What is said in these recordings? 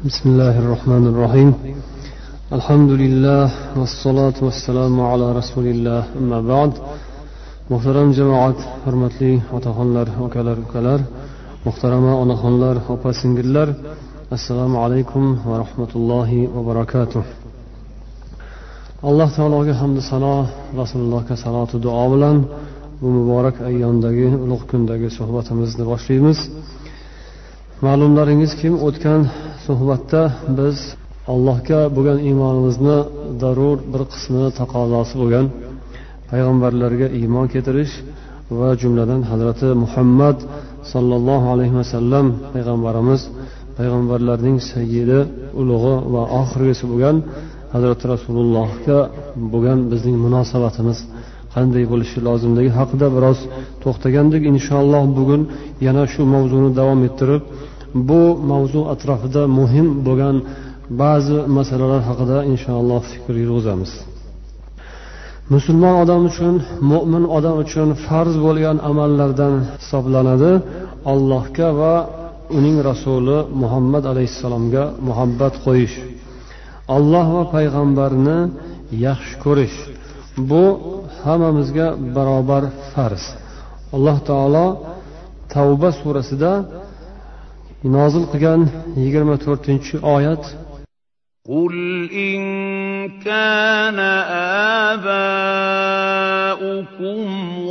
بسم الله الرحمن الرحيم الحمد لله والصلاة والسلام على رسول الله أما بعد محترم جماعة hurmatli otaxonlar, ukalar, muhtarama onaxonlar, opa singillar, assalomu alaykum va rahmatullohi va barakatuh. Alloh taologa hamd sano, Rasulullohga salatu duo bilan bu muborak ayyomdagi ulug' kundagi suhbatimizni boshlaymiz. Ma'lumlaringizki, o'tgan suhbatda biz Allohga bo'lgan iymonimizni zarur bir qismini taqozosi bo'lgan payg'ambarlarga iymon keltirish va jumladan Hazrati Muhammad sallallohu alayhi vasallam payg'ambarimiz, payg'ambarlarning sayyidi, ulug'i va oxirgisi bo'lgan Hazrati Rasulullohga bo'lgan bizning munosabatimiz qanday bo'lishi lozimligi haqida biroz to'xtagandik. Inshaalloh bugun yana shu mavzuni davom ettirib, bu mavzu atrofida muhim bo'lgan ba'zi masalalar haqida inshaalloh fikr yurg'izamiz. Musulmon odam uchun, mu'min odam uchun farz bo'lgan amallardan hisoblanadi Allohga va uning rasuli Muhammad alayhissalomga muhabbat qo'yish, Alloh va payg'ambarni yaxshi ko'rish. Bu hammamizga barobar farz. Alloh taolo Tavba surasida nozil qilgan 24-oyat: قل إن كان آباؤكم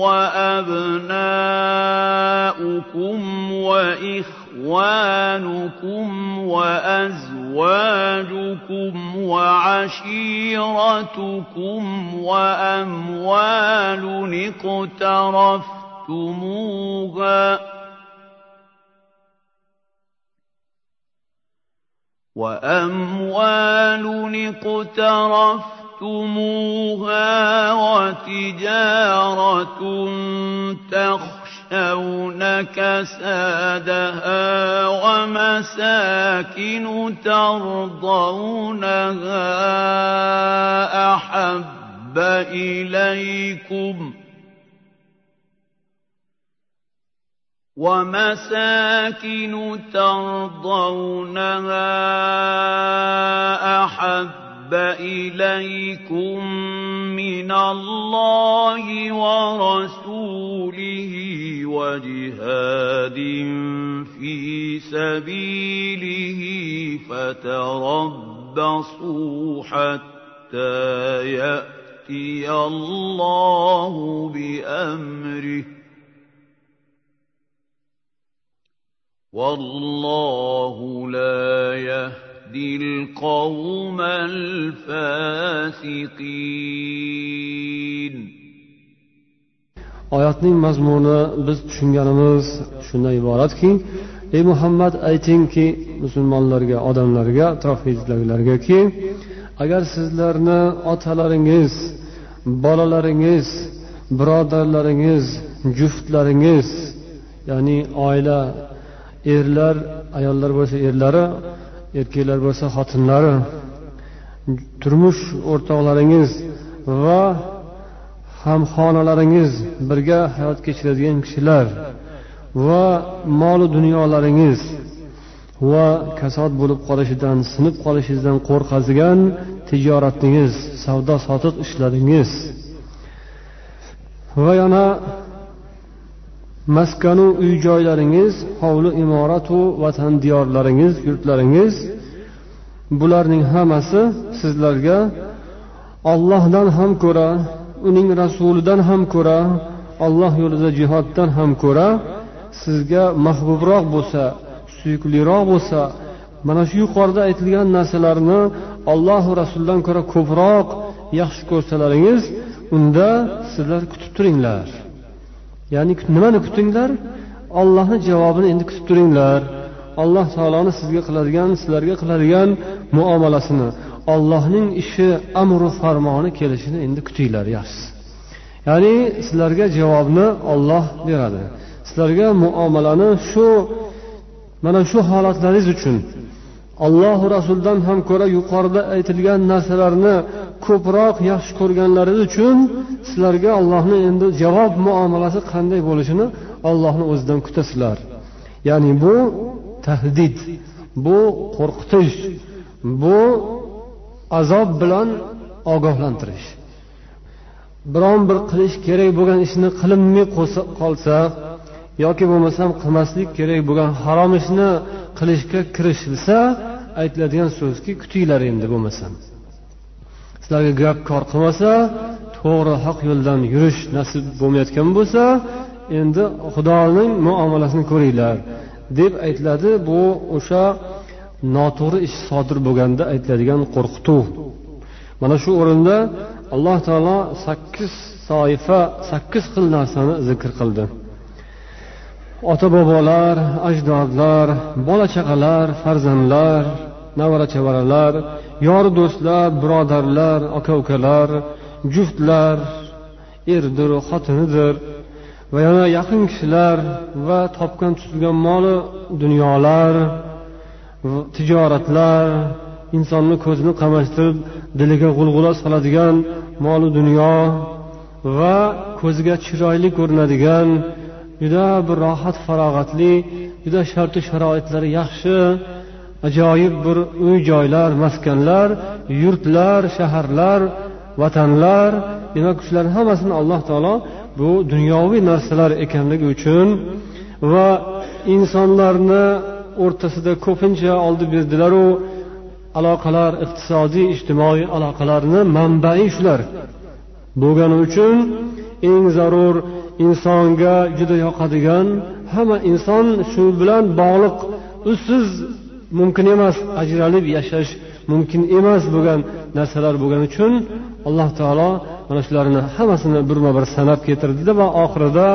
وأبناؤكم وإخوانكم وأزواجكم وعشيرتكم وأموال اقترفتموها وتجارة تخشون كسادها ومساكن ترضونها أحب إليكم من الله ورسوله وجهاد في سبيله فتربصوا حتى يأتي الله بأمره والله لا يهدي القوم الفاسقين. Oyatning mazmuni biz tushunganimiz shundan iboratki, ey Muhammad, aytingki musulmonlarga, odamlarga, atrofingizdagilarga-ki, agar sizlarni otalaringiz, bolalaringiz, birodarlaringiz, juftlaringiz, ya'ni oila, erlar, ayollar bo'lsa erlari, erkaklar bo'lsa xotinlari, turmush o'rtoqlaringiz va hamxonalaringiz, birga hayot kechiradigan kishilar va mol dunyolaringiz va kasod bo'lib qolishidan, sinib qolishingizdan qo'rqadigan tijoratingiz, savdo sotiq ishlaringiz va yana maskanu uy joylaringiz, hovli imoratu vatan diyorlaringiz, yurtlaringiz, bularning hammasi sizlarga Allohdan ham ko'ra, uning rasulidan ham ko'ra, Alloh yo'lida jihoddan ham ko'ra sizga mahbubroq bo'lsa, suyukliroq bo'lsa, mana shu yuqorida aytilgan narsalarni Alloh va rasulidan ko'ra ko'proq yaxshi ko'rsalaringiz, unda sizlar kutib turinglar. Ya'ni nimani kutinglar? Allohning javobini endi kutib turinglar. Alloh taoloni sizlarga qiladigan muomalasini, Allohning ishi, amru farmoni kelishini endi kutinglar, yaxshisi. Ya'ni sizlarga javobni Alloh beradi. Sizlarga muomalani mana shu holatlaringiz uchun Alloh va Rasuldan ham ko'ra yuqorida aytilgan narsalarni ko'proq yaxshi ko'rganlaringiz uchun sizlarga Allohning endi javob muomalasi qanday bo'lishini Allohning o'zidan kutasizlar. Ya'ni bu tahdid, bu qo'rqitish, bu azob bilan ogohlantirish. Biron bir qilish kerak bo'lgan ishni qilinmay qolsa yoki bo'lmasam qilmaslik kerak bo'lgan harom ishni qilishga kirishilsa aytiladigan so'zki, kutinglar endi bo'lmasam. Sizlarga gap kor qilmasa, to'g'ri haq yo'ldan yurish nasib bo'lmayotgan bo'lsa, endi Xudoning muomalasini ko'ringlar deb aytiladi. Bu o'sha noto'g'ri ish sodir bo'lganda aytiladigan qo'rqituv. Mana shu o'rinda Alloh taolo 8 xil narsani zikr qildi. Ota-bobolar, ajdodlar, bola-chaqalar, farzandlar, navara-chavaralar, yor do'stlar, birodarlar, aka-ukalar, juftlar, erdir, xotinidir va yana yaqin kishilar va topgan tutilgan moli dunyolar, tijoratlar, insonni ko'zini qamashtirib diliga g'ulg'ula soladigan moli dunyo va ko'ziga chiroyli ko'rinadigan juda bir rohat farog'atli, juda shartu sharoitlari yaxshi, ajoyib bir uy-joylar, maskanlar, yurtlar, shaharlar, vatanlar, demak shular hammasini Alloh taolo bu dunyoviy narsalar ekanligi uchun va insonlarni o'rtasida ko'pincha oldi berdilar-u, aloqalar, iqtisodiy, ijtimoiy aloqalarni manbai shular bo'lgani uchun eng zarur insonga juda yoqadigan, hamma inson shu bilan bog'liq, usiz mumkin emas, ajralib yashash mumkin emas bo'lgan narsalar bo'lgani uchun Alloh taolo mana shularni hammasini birma-bir sanab keltirdi va oxirida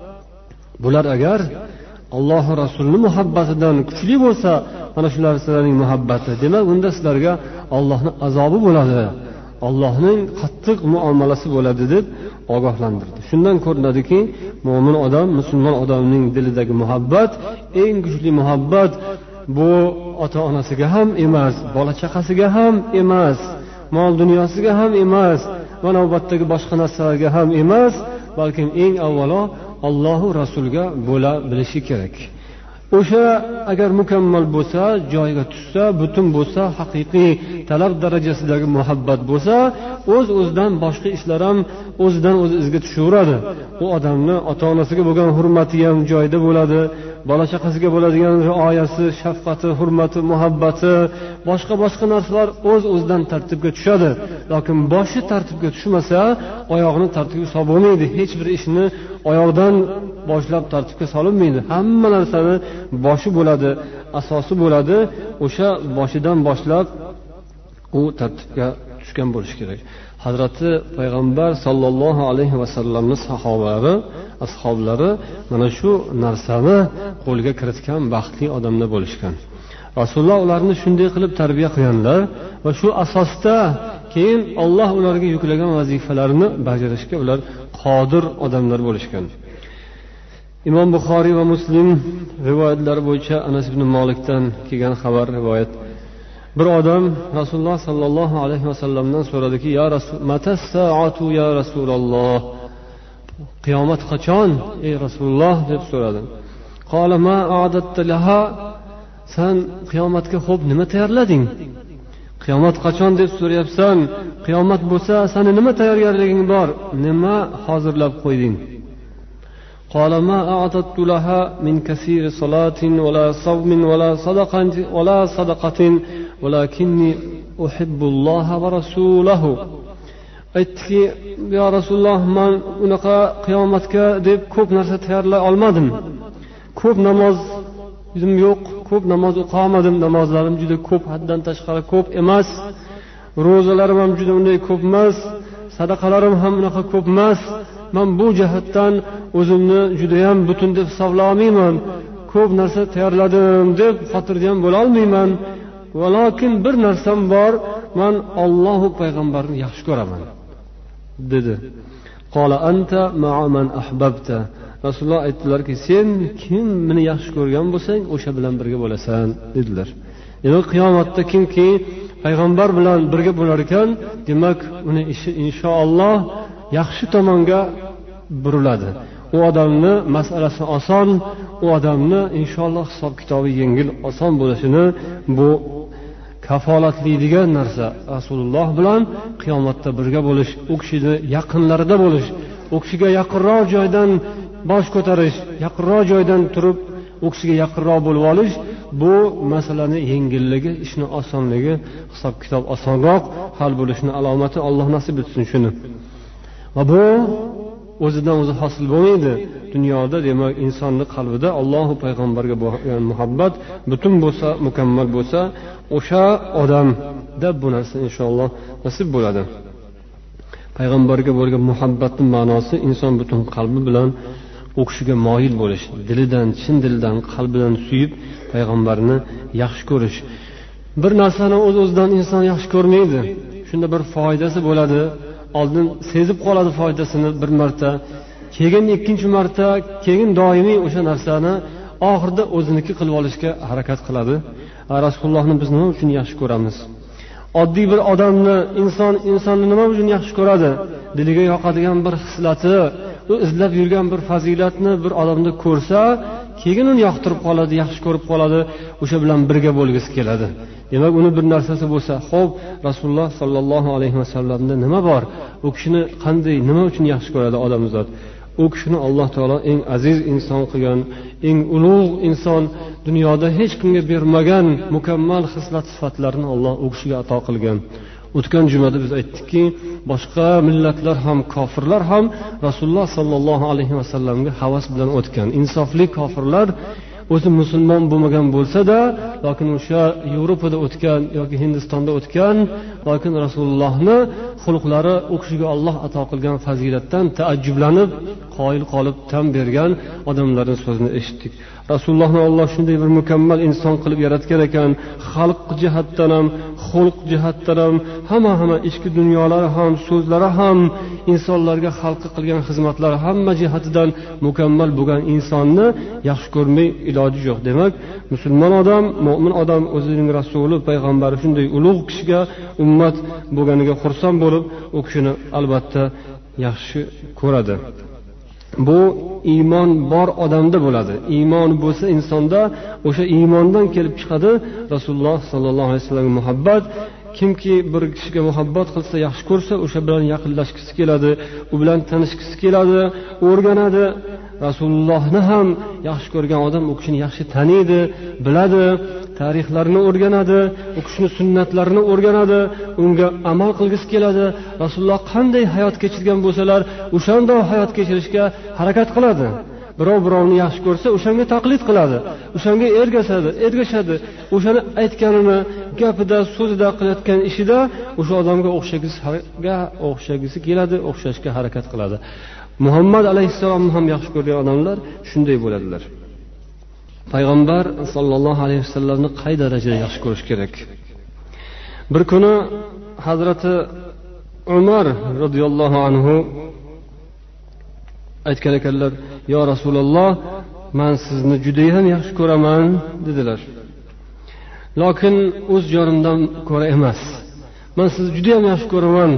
bular agar Alloh Rasulining muhabbatidan kuchli bo'lsa, mana shu narsalarning muhabbati, demak unda sizlarga Allohning azobi bo'ladi, Allohning qattiq muomalasi bo'ladi deb ogohlantirdi. Shundan ko'rinadiki, mo'min odam, musulmon odamning dilidagi muhabbat eng kuchli muhabbat. Bu ota-onasiga ham emas, bola-chaqasiga ham emas, mol dunyosiga ham emas, va navbatdagi boshqa narsalarga ham emas, balki eng avvalo Alloh Rasuliga bo'la bilishi kerak. O'sha agar mukammal bo'lsa, joyiga tushsa, butun bo'lsa, haqiqiy talab darajasidagi muhabbat bo'lsa, o'z-o'zidan boshqa ishlar ham o'zidan o'zi izga tushaveradi. U odamni ota-onasiga bo'lgan hurmati ham joyida bo'ladi, bola-chaqasiga bo'ladigan rioyasi, shafqati, hurmati, muhabbati, boshqa narsalar o'z-o'zidan tartibga tushadi. Lekin boshi tartibga tushmasa, oyog'ini tartibga solib bo'lmaydi. Hech bir ishni oyoqdan boshlab tartibga solinmaydi. Hamma narsani boshi bo'ladi, asosi bo'ladi. O'sha boshidan boshlab u tartibga tushgan bo'lishi kerak. Hazrati payg'ambar sollallohu alayhi vasallamning ashablari mana shu narsani qo'lga kiritgan baxtli odamlar bo'lishgan. Rasululloh ularni shunday qilib tarbiya qilganlar va shu asosda keyin Alloh ularga yuklagan vazifalarni bajarishga ular qodir odamlar bo'lishgan. Imom Buxoriy va Muslim rivoyatlari bo'yicha Anas ibn Malikdan kelgan xabar rivoyat. Bir odam Rasululloh sallallohu alayhi vasallamdan so'radiki, ya Rasul, mata saatu ya Rasululloh, qiyomat qachon ey Rasululloh deb so'radi. Qala ma a'adatta laha, sen qiyomatga xo'p nima tayyorlading? Qiyomat qachon deb so'rayapsan? Qiyomat bo'lsa, seni nima tayyorgarliging bor? Nima hozirlab qo'yding? قال ما أعددت لها من كثير صلاة ولا صوم ولا صدقة ولكني أحب الله ورسوله. aytdiki, ya Rasululloh, men unaqa qiyomatga deb ko'p narsa tayyorlay olmadim. Ko'p namozim yo'q, ko'p namoz o'qimadim, namozlarim juda ko'p, haddan tashqari ko'p emas. Ro'zalarim ham juda unday ko'p emas, sadaqalarim ham unaqa ko'p emas. Men bu jihatdan o'zimni juda ham butun deb hisoblamayman. Ko'p narsa tayyorladim deb xotirjam bo'la olmayman. Lekin bir narsam bor, men Alloh va payg'ambarni yaxshi ko'raman dedi. Qala anta ma'a man ahbabta. Rasululloh aytdilarki, sen kim meni yaxshi ko'rgan bo'lsang, o'sha bilan birga bo'lasan dedilar. Demak, qiyomatda kimki payg'ambar bilan birga bo'lar ekan, demak uni ishi inshaalloh yaxshi tomonga buriladi. U odamni masalasi oson, u odamni inshaalloh hisob kitobi yengil oson bo'lishini bu kafolatlaydigan narsa. Rasululloh bilan qiyomatda birga bo'lish, u kishini yaqinlarida bo'lish, u kishiga yaqinroq joydan bosh ko'tarish, yaqinroq joydan turib u kishiga yaqinroq bo'lib olish, bu masalani yengilligi, ishni osonligi, hisob kitob osonroq hal bo'lishini alomati. Alloh nasib etsin shuni. Va bu o'zidan o'zi hosil bo'lmaydi. Dunyoda demak insonning qalbida Alloh payg'ambarga bo'lgan muhabbat butun bo'lsa, mukammal bo'lsa, o'sha odamda bu narsa inshaalloh nasib bo'ladi. Payg'ambarga bo'lgan muhabbatning ma'nosi inson butun qalbi bilan u kishiga moyil bo'lish, dilidan, chin dildan, qalbidan suyib payg'ambarni yaxshi ko'rish. Bir narsani o'z-o'zidan inson yaxshi ko'rmaydi. Shunda bir foydasi bo'ladi. Oldin sezib qoladi foydasini bir marta, keyin ikkinchi marta, keyin doimiy o'sha narsani oxirida o'ziniki qilib olishga harakat qiladi. Rasulullohni biz nima uchun yaxshi ko'ramiz? Oddiy bir odamni insonni nima uchun yaxshi ko'radi? Diliga yoqadigan bir xislati, u izlab yurgan bir fazilatni bir odamda ko'rsa, keyin uni yoqtirib qoladi, yaxshi ko'rib qoladi, o'sha bilan birga bo'lgisi keladi. Demak, uni bir narsasi bo'lsa, xo'p, Rasululloh sollallohu alayhi vasallamda nima bor? U kishini qanday, nima uchun yaxshi ko'radi odamzod? U kishini Alloh taolo eng aziz inson qilgan, eng ulug' inson, dunyoda hech kimga bermagan mukammal xislat sifatlarni Alloh u kishiga ato qilgan. O'tgan jumada biz aytdikki, boshqa millatlar ham, kofirlar ham Rasululloh sollallohu alayhi vasallamga havas bilan o'tgan. Insofli kofirlar o'zi musulmon bo'lmagan bo'lsa-da, lekin o'sha Yevropada o'tgan yoki Hindistonda o'tgan, lekin Rasulullohni xulqlari u kishiga Alloh ato qilgan fazilatdan taajjublanib, qoyil qolib tan bergan odamlarning so'zini eshitdik. Rasulullohni Alloh shunday bir mukammal inson qilib yaratgan ekan, xalq jihatdan ham, xulq jihatdan ham, hamma ichki dunyolari ham, so'zlari ham, insonlarga xalqqa qilgan xizmatlari hamma jihatidan mukammal bo'lgan insonni yaxshi ko'rmay iloji yo'q. Demak, musulmon odam, mo'min odam o'zining rasuli, payg'ambari shunday ulug' kishiga ummat bo'lganiga xursand bo'lib, u kishini albatta yaxshi ko'radi. Bu iymon bor odamda bo'ladi. Iymon bo'lsa insonda, o'sha iymondan kelib chiqadi Rasululloh sollallohu alayhi vasallamga muhabbat. Kimki bir kishiga muhabbat qilsa, yaxshi ko'rsa, o'sha bilan yaqinlashgisi keladi, u bilan tanishgisi keladi, o'rganadi. Rasulullohni ham yaxshi ko'rgan odam u kishini yaxshi taniydi, biladi, tarixlarini o'rganadi, u kishining sunnatlarini o'rganadi, unga amal qilgisi keladi. Rasululloh qanday hayot kechirgan bo'lsalar, o'shanday hayot kechirishga harakat qiladi. Birovni yaxshi ko'rsa, o'shanga taqlid qiladi, o'shanga ergashadi, o'shani aytganini, gapida, so'zida, qilayotgan ishida o'sha odamga o'xshagisi keladi, o'xshashga harakat qiladi. Muhammad alayhissalomni ham yaxshi ko'rgan odamlar shunday bo'ladilar. Payg'ambar sollallohu alayhi vasallamni qay darajada yaxshi ko'rish kerak? Bir kuni Hazrati Umar radhiyallohu anhu aytgan ekanlar: "Ya Rasululloh, men sizni juda ham yaxshi ko'raman", dedilar. Lekin o'z jonimdan ko'ra emas. Men sizni juda ham yaxshi ko'raman.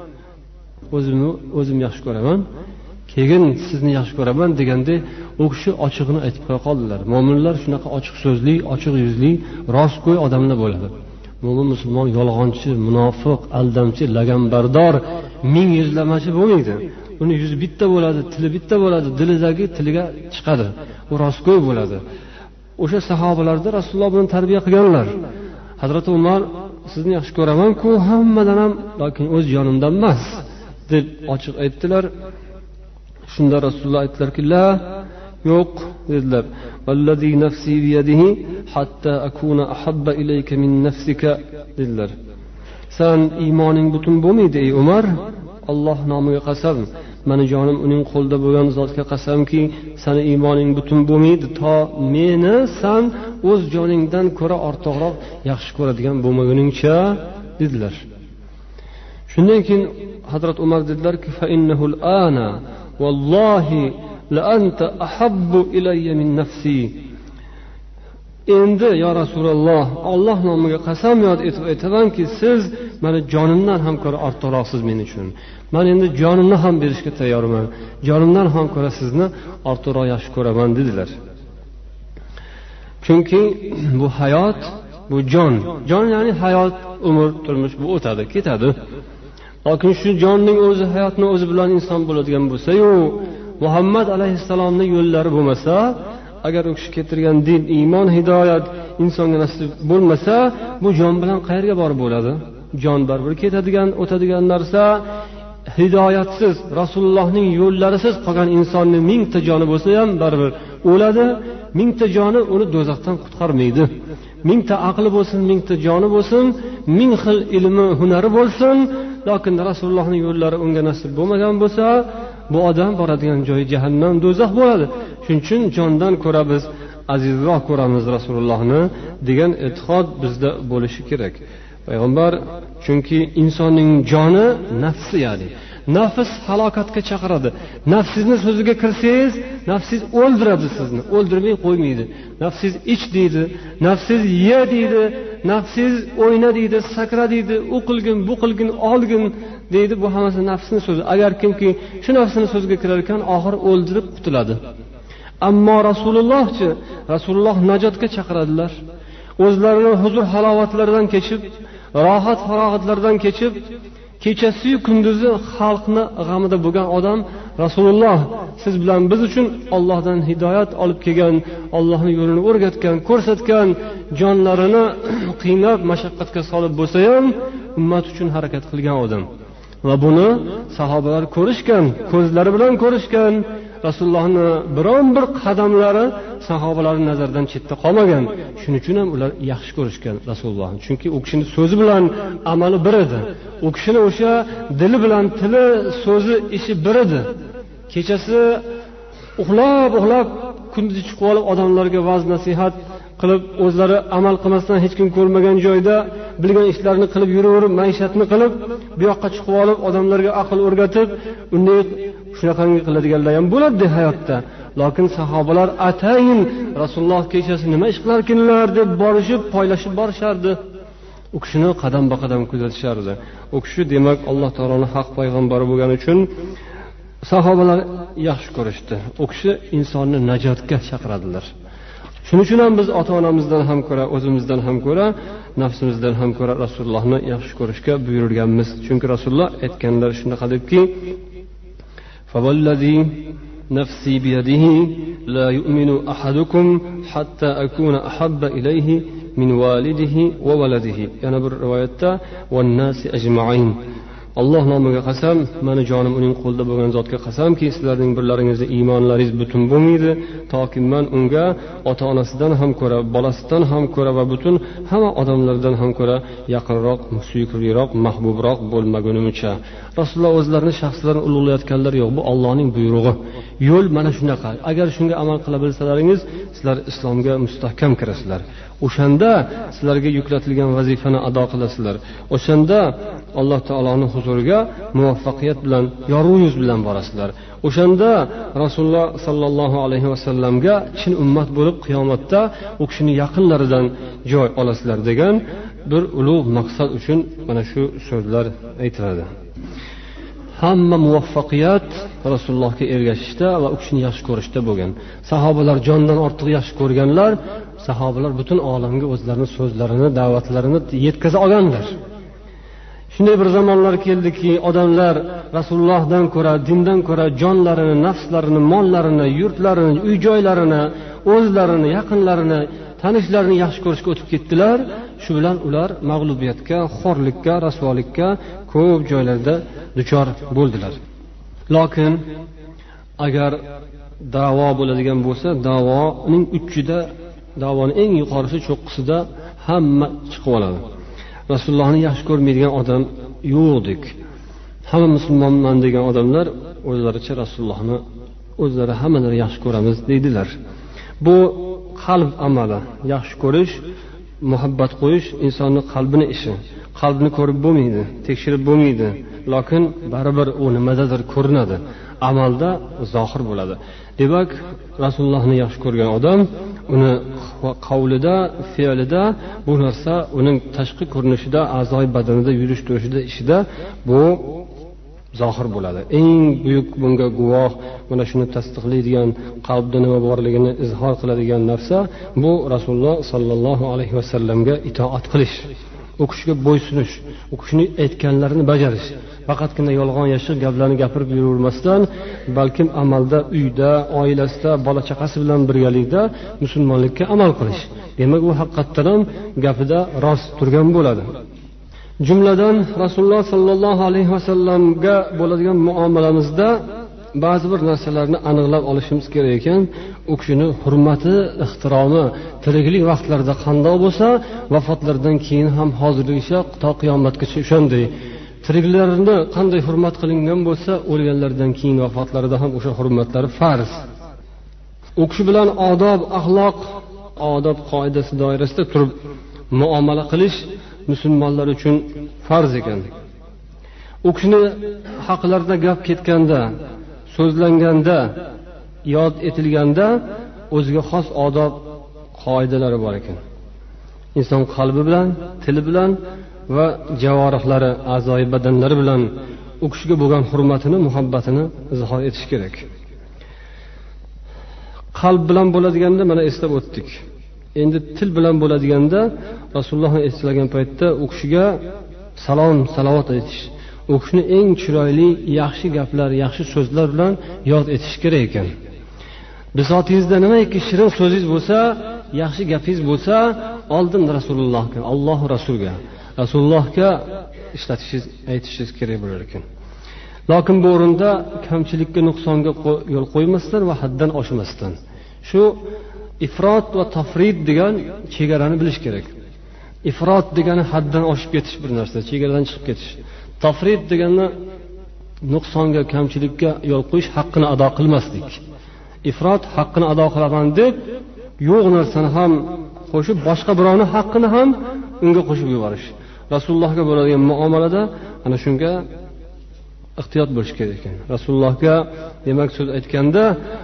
O'zim yaxshi ko'raman. Keyin sizni yaxshi ko'raman deganda u kishi ochiqni aytib qo'ya qoldilar. Mo'minlar shunaqa ochiq so'zli, ochiq yuzli, rostgo'y odamlar bo'ladi. Mo'min musulmon yolg'onchi, munofiq, aldamchi, laganbardor, ming yuzlamachi bo'lmaydi. Uni yuzi bitta bo'ladi, tili bitta bo'ladi, dilidagi tiliga chiqadi. U rostgo'y bo'ladi. O'sha sahobalarda Rasululloh bilan tarbiya qilganlar. Hazrat Umar sizni yaxshi ko'raman-ku, hammadan ham, lekin o'z jonimdan emas, deb ochiq aytdilar. Shunda Rasululloh aytdilarki: "La, yo'q", dedilar. "Vallazi nafsi bi yadihi hatta akuna ahabba ilayka min nafsika", dedilar. "Sen iymoning butun bo'lmaydi ey Umar. Alloh nomiga qasam, meni jonim uning qo'lida bo'lgan zotga qasamki, seni iymoning butun bo'lmaydi to meni sen o'z joningdan ko'ra ortiqroq yaxshi ko'radigan bo'lmaguningcha", dedilar. Shundan keyin Hazrat Umar dedilarki: "Fa innahul ana vallohi la anta ahabbu ilayya min nafsi". Endi ya Rasululloh, Alloh nomiga qasamyod etib aytamanki, siz meni jonimdan ham ko'ra ortiqroqsiz men uchun. Men endi jonimni ham berishga tayyorman. Jonimdan ham ko'ra sizni ortiqroq yaxshi ko'raman, dedilar. chunki bu hayot, bu jon ya'ni hayot, umr, turmush bu o'tadi, ketadi. Lekin shu jonning o'zi, hayotning o'zi bilan inson bo'ladigan bo'lsa-yu, Muhammad alayhissalomning yo'llari bo'lmasa, agar u kishi keltirgan din, iymon, hidoyat insonga nasib bo'lmasa, bu jon bilan qayerga borib bo'ladi? Jon baribir ketadigan, o'tadigan narsa. Hidoyatsiz, Rasulullohning yo'llarisiz qolgan insonning 1000 ta joni bo'lsa ham baribir o'ladi. 1000 ta joni uni do'zaxdan qutqarmaydi. 1000 ta aqli bo'lsin, 1000 ta joni bo'lsin, 1000 xil ilmi, hunari bo'lsin, lekin Rasulullohning yo'llari unga nasib bo'lmagan bo'lsa, bu odam boradigan joyi jahannam, do'zax bo'ladi. Shuning uchun jondan ko'ra biz azizroq ko'ramiz Rasulullohni degan e'tiqod bizda bo'lishi kerak. Payg'ambar, chunki insonning joni nafsi, ya'ni nafs halokatga chaqiradi. Nafsizni so'ziga kirsangiz, nafsiz o'ldiradi sizni, o'ldirmay qo'ymaydi. Nafsiz ich deydi, nafsiz ye deydi, nafsiz o'yna deydi, sakra deydi, u qilgin, bu qilgin, olgin deydi. Bu hammasi nafsning so'zi. Agar kimki shu nafsning so'ziga kirar ekan, oxir o'ldirib qutuladi. Ammo Rasulullohchi, Rasululloh najotga chaqiradilar. O'zlarining huzur halovatlaridan kechib, rohat farohatlardan kechib, kechasi kunduzi xalqni g'amida bo'lgan odam Rasululloh, siz bilan biz uchun Allohdan hidoyat olib kelgan, Allohning yo'lini o'rgatgan, ko'rsatgan, jonlarini qiynab mashaqqatga solib bo'lsa ham ummat uchun harakat qilgan odam. Va buni sahobalar ko'rishgan, ko'zlari bilan ko'rishgan. Rasulullohni biron bir qadamlari sahobalarning nazaridan chetda qolmagan. Shuning uchun ham ular yaxshi ko'rishgan Rasulullohni. Chunki u kishining so'zi bilan amali bir edi. U kishining o'sha dili bilan tili, so'zi, ishi bir edi. Kechasi uxlab kunduzi chiqib olib odamlarga va'z nasihat qilib, o'zlari amal qilmasdan hech kim ko'rmagan joyda bilgan ishlarini qilib yuraverib, maishatni qilib, bu yoqqa chiqib olib odamlarga aql o'rgatib, unday shunaqangi qiladiganlar ham bo'ladi hayotda. Lekin sahobalar atayin Rasululloh kechasi nima ish qilarkinlar deb borishib, poylashib borishardi. U kishini qadam-qadam kuzatishardi. U kishi demak Alloh taoloning haq payg'ambari bo'lgani uchun sahobalar yaxshi ko'rishdi. U kishi insonni najotga chaqiradilar. Shuning uchun ham biz ota-onamizdan ham ko'ra, o'zimizdan ham ko'ra, nafsimizdan ham ko'ra Rasulullohni yaxshi ko'rishga buyurilganmiz. Chunki Rasululloh aytganlar shunaqa debki: "Fawallazi nafsi biyadihi la yu'minu ahadukum hatta akuna ahabba ilayhi min walidihi va waladihi." Yana bir rivoyatda "wan nasi ajma'in." Alloh nomiga qasam, meni jonim uning qo'lida bo'lgan zotga qasamki, sizlarning birlaringizda iymonlaringiz butun bo'lmaydi, toki men unga ota-onasidan ham ko'ra, bolasidan ham ko'ra va butun hamma odamlardan ham ko'ra yaqinroq, suyukliroq, mahbubroq bo'lmagunimcha. Rasululloh o'zlarini shaxslarini ulug'layotganlar yo'q, bu Allohning buyrug'i. Yo'l mana shunaqa. Agar shunga amal qila bilsalaringiz, sizlar islomga mustahkam kirasizlar. O'shanda sizlarga yuklatilgan vazifani ado qilasizlar. O'shanda Alloh taoloning huzuriga muvaffaqiyat bilan, yorug' yuz bilan borasizlar. O'shanda Rasululloh sallallohu alayhi vasallamga chin ummat bo'lib qiyomatda u kishining yaqinlaridan joy olasizlar degan bir ulug' maqsad uchun mana shu so'zlar aytiladi. Hamma muvaffaqiyat Rasulullohga ergashishda va u kishini yaxshi ko'rishda bo'lgan. Sahobalar jondan ortiq yaxshi ko'rganlar, sahobalar butun olamga o'zlarining so'zlarini, da'vatlarini yetkaza olganlar. Shunday bir zamonlar keldiki, odamlar Rasulullohdan ko'ra, dindan ko'ra jonlarini, nafslarini, mollarini, yurtlarini, uy-joylarini, o'zlarini, yaqinlarini, tanishlarini yaxshi ko'rishga o'tib ketdilar. Shu bilan ular mag'lubiyatga, xo'rlikka, rasvolikka ko'p joylarda duchor bo'ldilar. Lekin agar da'vo bo'ladigan bo'lsa, da'voning uchida, da'voning eng yuqorisi cho'qqisida hamma chiqib oladi. Rasulullohni yaxshi ko'rmaydigan odam yo'qdek. Hamma musulmonman degan odamlar o'zlaricha Rasulullohni o'zlari hammalari yaxshi ko'ramiz deydilar. Bu qalb amali. Yaxshi ko'rish, muhabbat qo'yish insonning qalbini ishi. Qalbni ko'rib bo'lmaydi, tekshirib bo'lmaydi. Lekin baribir u nimadadir ko'rinadi. Amalda zohir bo'ladi. Demak, Rasulullohni yaxshi ko'rgan odam uni qavlida, fe'lida bu narsa uning tashqi ko'rinishida, a'zoy badanida, yurish turishida, ishida bu zohir bo'ladi. Eng buyuk bunga guvoh, mana shuni tasdiqlaydigan, qalbda nima borligini izhor qiladigan narsa bu Rasululloh sallallohu alayhi vasallamga itoat qilish, u kishiga bo'ysunish, u kishining aytganlarini bajarish. Faqatgina yolg'on yashiq gaplarni gapirib yuravermasdan, balkim amalda, uyda, oilasida, bola chaqasi bilan birgalikda musulmonlikka amal qilish. Demak, u haqiqatdan ham gapida rost turgan bo'ladi. Jumladan Rasululloh sallallohu alayhi vasallamga bo'ladigan muomalamizda ba'zi bir narsalarni aniqlab olishimiz kerak ekan. U kishini hurmati, ehtiromi tiriklik vaqtlarida qanday bo'lsa, vafotlaridan keyin ham hozirgacha to qiyomatgacha o'shanday. Tiriklarni qanday hurmat qilingan bo'lsa, o'lganlardan keyin vafotlarida ham o'sha hurmatlari farz. U kishi bilan odob, axloq, odob qoidasi doirasida turib muomala qilish musulmonlar uchun farz ekan. U kishini haqlarida gap ketganda, so'zlanganda, yod etilganda o'ziga xos odob qoidalari bor ekan. Inson qalbi bilan, tili bilan va javorihlari, a'zoyi badanlari bilan u kishiga bo'lgan hurmatini, muhabbatini izhor etish kerak. Qalb bilan bo'ladiganda mana eslab o'tdik. Endi til bilan bo'ladiganda Rasulullohni eslagan paytda u kishiga salom, salovat aytish, u kishini eng chiroyli, yaxshi gaplar, yaxshi so'zlar bilan yod etish kerak ekan. Bisotingizda nimaiki shirin so'zingiz bo'lsa, yaxshi gapingiz bo'lsa, oldin Rasulullohga, Alloh Rasulga, Rasulullohga ishlatishingiz, aytishingiz kerak bo'lar ekan. Lekin bu o'rinda kamchilikka, nuqsonga yo'l qo'ymasdan va haddan oshmasdan. Shu ifrot va tafrid degan chegarani bilish kerak. Ifrot degani haddan oshib ketish bir narsa, chegaradan chiqib ketish. Tafrid degani nuqsonga, kamchilikka yo'l qo'yish, haqqini ado qilmaslik. Ifrot haqqini ado qilaman deb yo'q narsani ham qo'shib, boshqa birovning haqqini ham unga qo'shib yuborish. Rasulullohga bo'ladigan muomalada ana shunga ehtiyot bo'lish kerak ekan. Rasulullohga demak so'z aytganda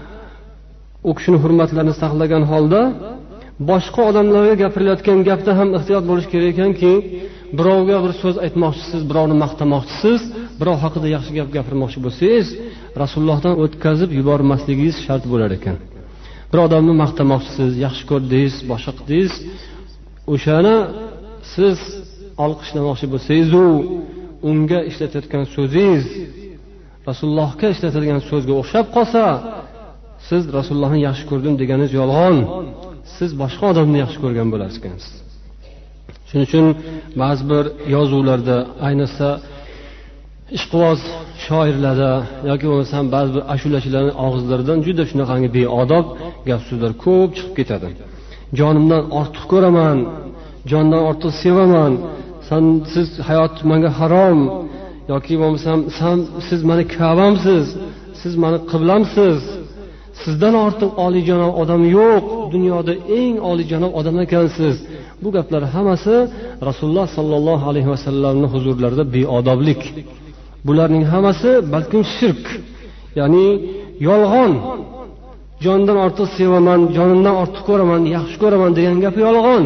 u kishini hurmatlarini saqlagan holda boshqa odamlarga gapirilayotgan gapda ham ehtiyot bo'lish kerak ekanki, birovga bir so'z aytmoqchisiz, birovni maqtamoqchisiz, birov haqida yaxshi gap gapirmoqchi bo'lsangiz, Rasulullohdan o'tkazib yubormasligingiz shart bo'lar ekan. Bir odamni maqtamoqchisiz, yaxshi ko'rdingiz, boshqa qildingiz, o'shani siz olqishlamoqchi bo'lsangiz, unga ishlatayotgan so'zingiz Rasulullohga ishlatilgan so'zga o'xshab qolsa, siz Rasulullohni yaxshi ko'rdim deganingiz yolg'on. Siz boshqa odamni yaxshi ko'rgan bo'lasiz ekansiz. Shuning uchun ba'zi bir yozuvlarda, ayniqsa ishqiboz shoirlarda yoki bo'lmasam ba'zi bir ashulachilarning og'izlaridan juda shunaqangi beodob gap so'zlar ko'p chiqib ketadi. Jonimdan ortiq ko'raman, jondan ortiq sevaman, siz hayot menga harom, yoki bo'lmasam siz meni Ka'bamsiz, siz meni qiblamsiz, sizdan ortiq oliyjanob odam yo'q, dunyoda eng oliyjanob odam ekansiz. Bu gaplar hammasi Rasululloh sallallohu alayhi vasallamning huzurlarida beodoblik. Bularning hammasi balkim shirk, ya'ni yolg'on. Jondan ortiq sevaman, jonimdan ortiq ko'raman, yaxshi ko'raman degan gap yolg'on.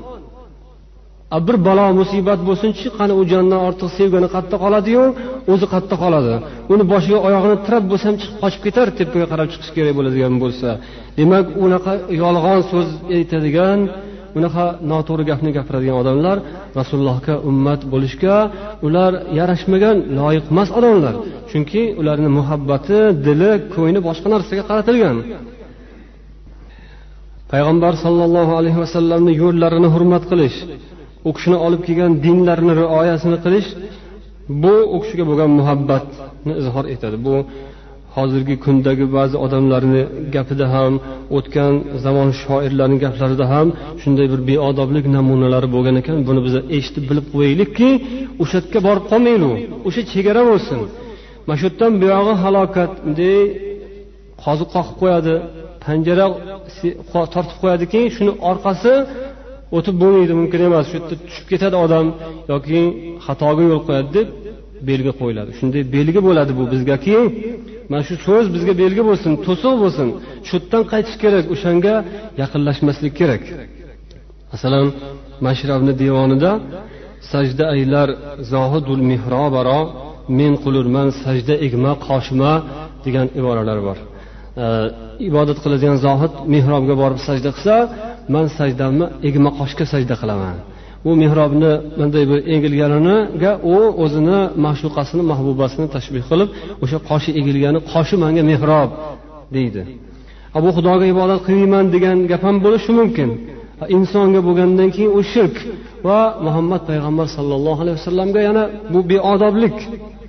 Bir balo musibat bo'lsin-chi, qani u jondan ortiq sevgani qayerda qoladi-yu, o'zi qayerda qoladi. Uni boshiga oyog'ini tirab bo'lsam chiqib qochib ketar, tepaga qarab chiqish kerak bo'ladigan bo'lsa. Demak, unaqa yolg'on so'z aytadigan, unaqa noto'g'ri gapni gapiradigan odamlar Rasulullohga ummat bo'lishga ular yarashmagan, loyiq emas odamlar. Chunki ularning muhabbati, dili, ko'ngli boshqa narsaga qaratilgan. Payg'ambar sallallohu alayhi vasallamning yo'llarini hurmat qilish, u kishini olib kelgan dinlarni rioyasini qilish, bu u kishiga bo'lgan muhabbatni izhor etadi. Bu hozirgi kundagi ba'zi odamlarning gapida ham, o'tgan zamon shoirlarining gaplarida ham shunday bir beodoblik namunalari bo'lgan ekan. Buni biz eshitib bilib qo'yaylikki, o'sha yerga borib qolmaylik. O'sha chegara bo'lsin. Mana shu yerdan bu yog'i halokat, bunday qoziq qoqib qo'yadi, panjara tortib qo'yadiki, shuni orqasi o'tib bo'lmaydi, mumkin emas. Shu yerda tushib ketadi odam yoki xatoga yo'l qo'yadi deb belgi qo'yiladi. Shunday belgi bo'ladi bu bizgaki. Mana shu so'z bizga belgi bo'lsin, to'siq bo'lsin. Shu yerdan qaytish kerak, o'shanga yaqinlashmaslik kerak. Masalan, Mashrabni devonida sajda aylar zohidul mihrobaro men qulurman, sajda egma qoshima degan iboralar bor. Ibodat qiladigan zohid mihrobga borib sajda qilsa, men sajdamni egma qoshga sajda qilaman. U mihrobni bunday bir egilganiga u o'zini ma'shuqasini, mahbubasini tashbih qilib, o'sha qoshi egilgani qoshi menga mihrob deydi. Bu Xudoga ibodat qilmayman degan gap ham bo'lishi mumkin. Insonga bo'lgandan keyin u shirk va Muhammad payg'ambar sollallohu alayhi vasallamga yana bu beodoblik.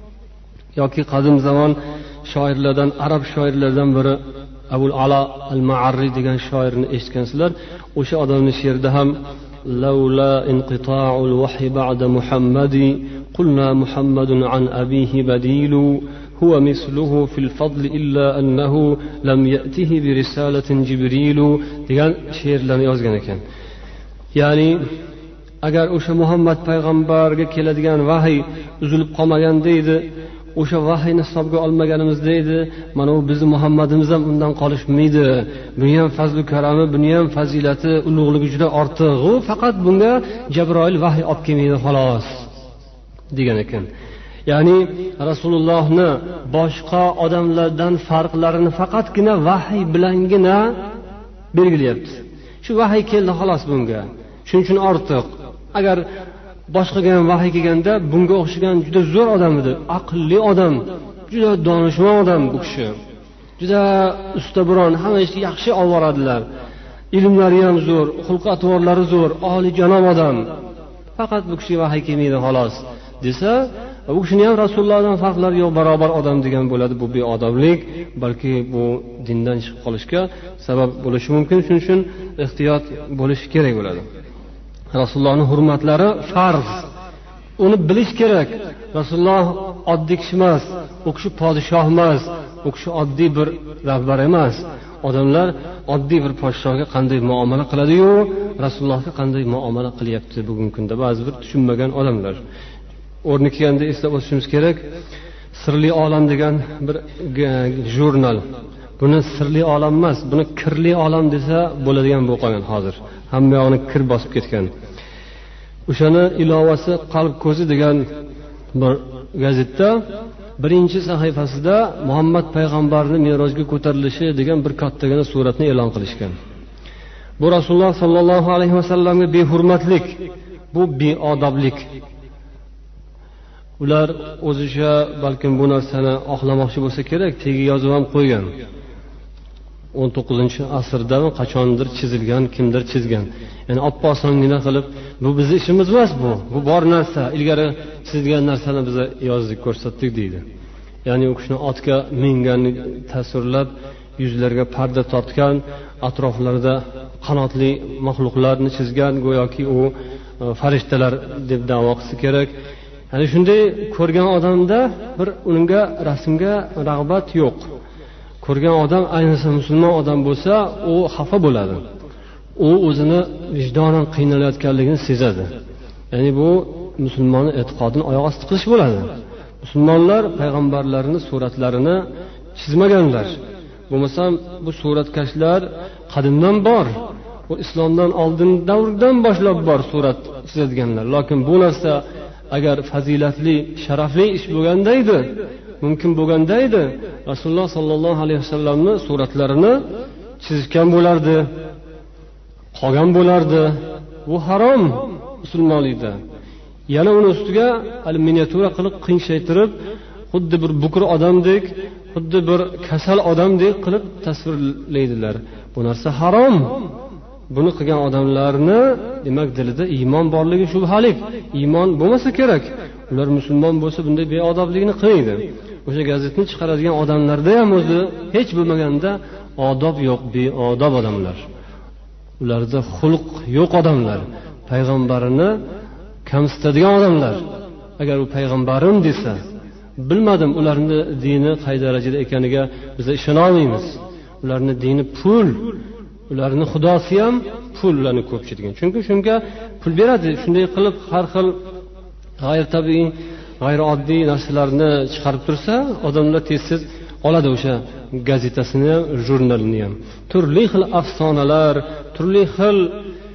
Yoki qadim zamon shoirlardan, arab shoirlaridan biri Abul Ala al-Ma'arri degan shoirni eshitgansizlar. O'sha odamning she'rida ham لولا انقطاع الوحي بعد محمد قلنا محمد عن أبيه بديل هو مثله في الفضل إلا أنه لم يأته برسالة جبريل degan she'rlarni yozgan ekan. Ya'ni agar o'sha Muhammad payg'ambarga keladigan vahiy uzilib qolmagan deydi, o'sha vahiyni hisobga olmaganimizda edi, mana u bizning Muhammadimiz ham undan qolishmaydi. Buni ham fazl karami, buni ham fazilati, ulug'ligi juda ortiq. U faqat bunga Jabroil vahiy olib kelmaydi xolos degan ekan. Ya'ni Rasulullohni boshqa odamlardan farqlarini faqatgina vahiy bilangina belgilayapti. Shu vahiy keldi xolos bunga. Shuning uchun ortiq. Agar boshqaga ham vahiy kelganda bunga o'xshagan juda zo'r odam edi, aqlli odam, juda donishmand odam bu kishi. Juda ustabiron, hamma ishni yaxshi olib boradilar. Ilmlari ham zo'r, xulq-atvorlari zo'r, oliyjanob odam. Faqat bu kishiga vahiy kelmaydi xolos desa, bu kishini ham Rasulullohdan farqlari yo'q, barobar odam degan bo'ladi. Bu beodoblik, balki bu dindan chiqib qolishga sabab bo'lishi mumkin. Shuning uchun ehtiyot bo'lish kerak bo'ladi. Rasulullohning hurmatlari farz. Uni bilish kerak. Rasululloh oddiy kishi emas, u kishi podshoh emas, u kishi oddiy bir rahbar emas. Odamlar oddiy bir podshohga qanday muomala qiladi-yu, Rasulullohga qanday muomala qilyapti bugungi kunda ba'zi bir tushunmagan odamlar. O'rni kelganda eslab o'tishimiz kerak. Sirli olam degan bir jurnal. Buni sirli olam emas, buni kirli olam desa bo'ladigan bo'lib qolgan hozir. Hamma yog'ini kir bosib ketgan. O'shani ilovasi Qalb ko'zi degan bir gazetda birinchi sahifasida Muhammad payg'ambarning Merojga ko'tarilishi degan bir kattagina suratni e'lon qilishgan. Bu Rasululloh sallallohu alayhi vasallamga behurmatlik, bu beodoblik. Ular o'zicha balkim bu narsani oqlamoqchi bo'lsa kerak, tegi yozib ham qo'ygan. 19-asrda qachondir chizilgan, kimdir chizgan. Ya'ni oppoqsongina qilib, bu bizning ishimiz emas bu. Bu bor narsa, ilgari chizilgan narsani biz yozdik, ko'rsatdik deydi. Ya'ni u kishini otga minganni tasvirlab, yuzlarga parda tortgan, atroflarida qanotli maxluqlarni chizgan, go'yoki u farishtalar deb da'vo qilsa kerak. Ya'ni shunday ko'rgan odamda bir unga rasmga rag'bat yo'q. Ko'rgan odam, ayniqsa musulmon odam bo'lsa, u xafa bo'ladi. U o'zini vijdonan qiynalayotganligini sezadi. Ya'ni bu musulmonning e'tiqodini oyoq osti qilish bo'ladi. Musulmonlar payg'ambarlarning suratlarini chizmaganlar. Bo'lmasam bu suratkashlar qadimdan bor. Bu islomdan oldin davrdan boshlab bor surat chizadiganlar. Lekin bu narsa agar fazilatli, sharafli ish bo'lganda edi, mumkin bo'lganda edi, Rasululloh sallallohu alayhi vasallamning suratlarini chizgan bo'lardi, qolgan bo'lardi. Bu harom musulmonlikda. Yana uni ustiga miniatyura qilib qiyinchaytirib, xuddi bir bukur odamdek, xuddi bir kasal odamdek qilib tasvirlaydilar. Bu narsa harom. Buni qilgan odamlarni demak dilida iymon borligi shubhali. Iymon bo'lmasa kerak. Ular musulmon bo'lsa bunday beodoblikni qilmaydi. O'sha gazetni chiqaradigan odamlarda ham o'zi hech bo'lmaganda odob yo'q, beodob odamlar. Ularda xulq yo'q odamlar, payg'ambarini kamsitadigan odamlar. Agar u payg'ambarim desa, bilmadim ularning dini qay darajada ekaniga biz ishona olmaymiz. Ularning dini pul, ularning xudosi ham pul, ularni ko'pchilik. Chunki shunga pul beradi. Shunday qilib har xil g'ayri-tabiiy, g'ayri-oddiy narsalarni chiqarib tursa, odamlar tez-tez oladi o'sha gazetasini ham, jurnalini ham. Turli xil afsonalar, turli xil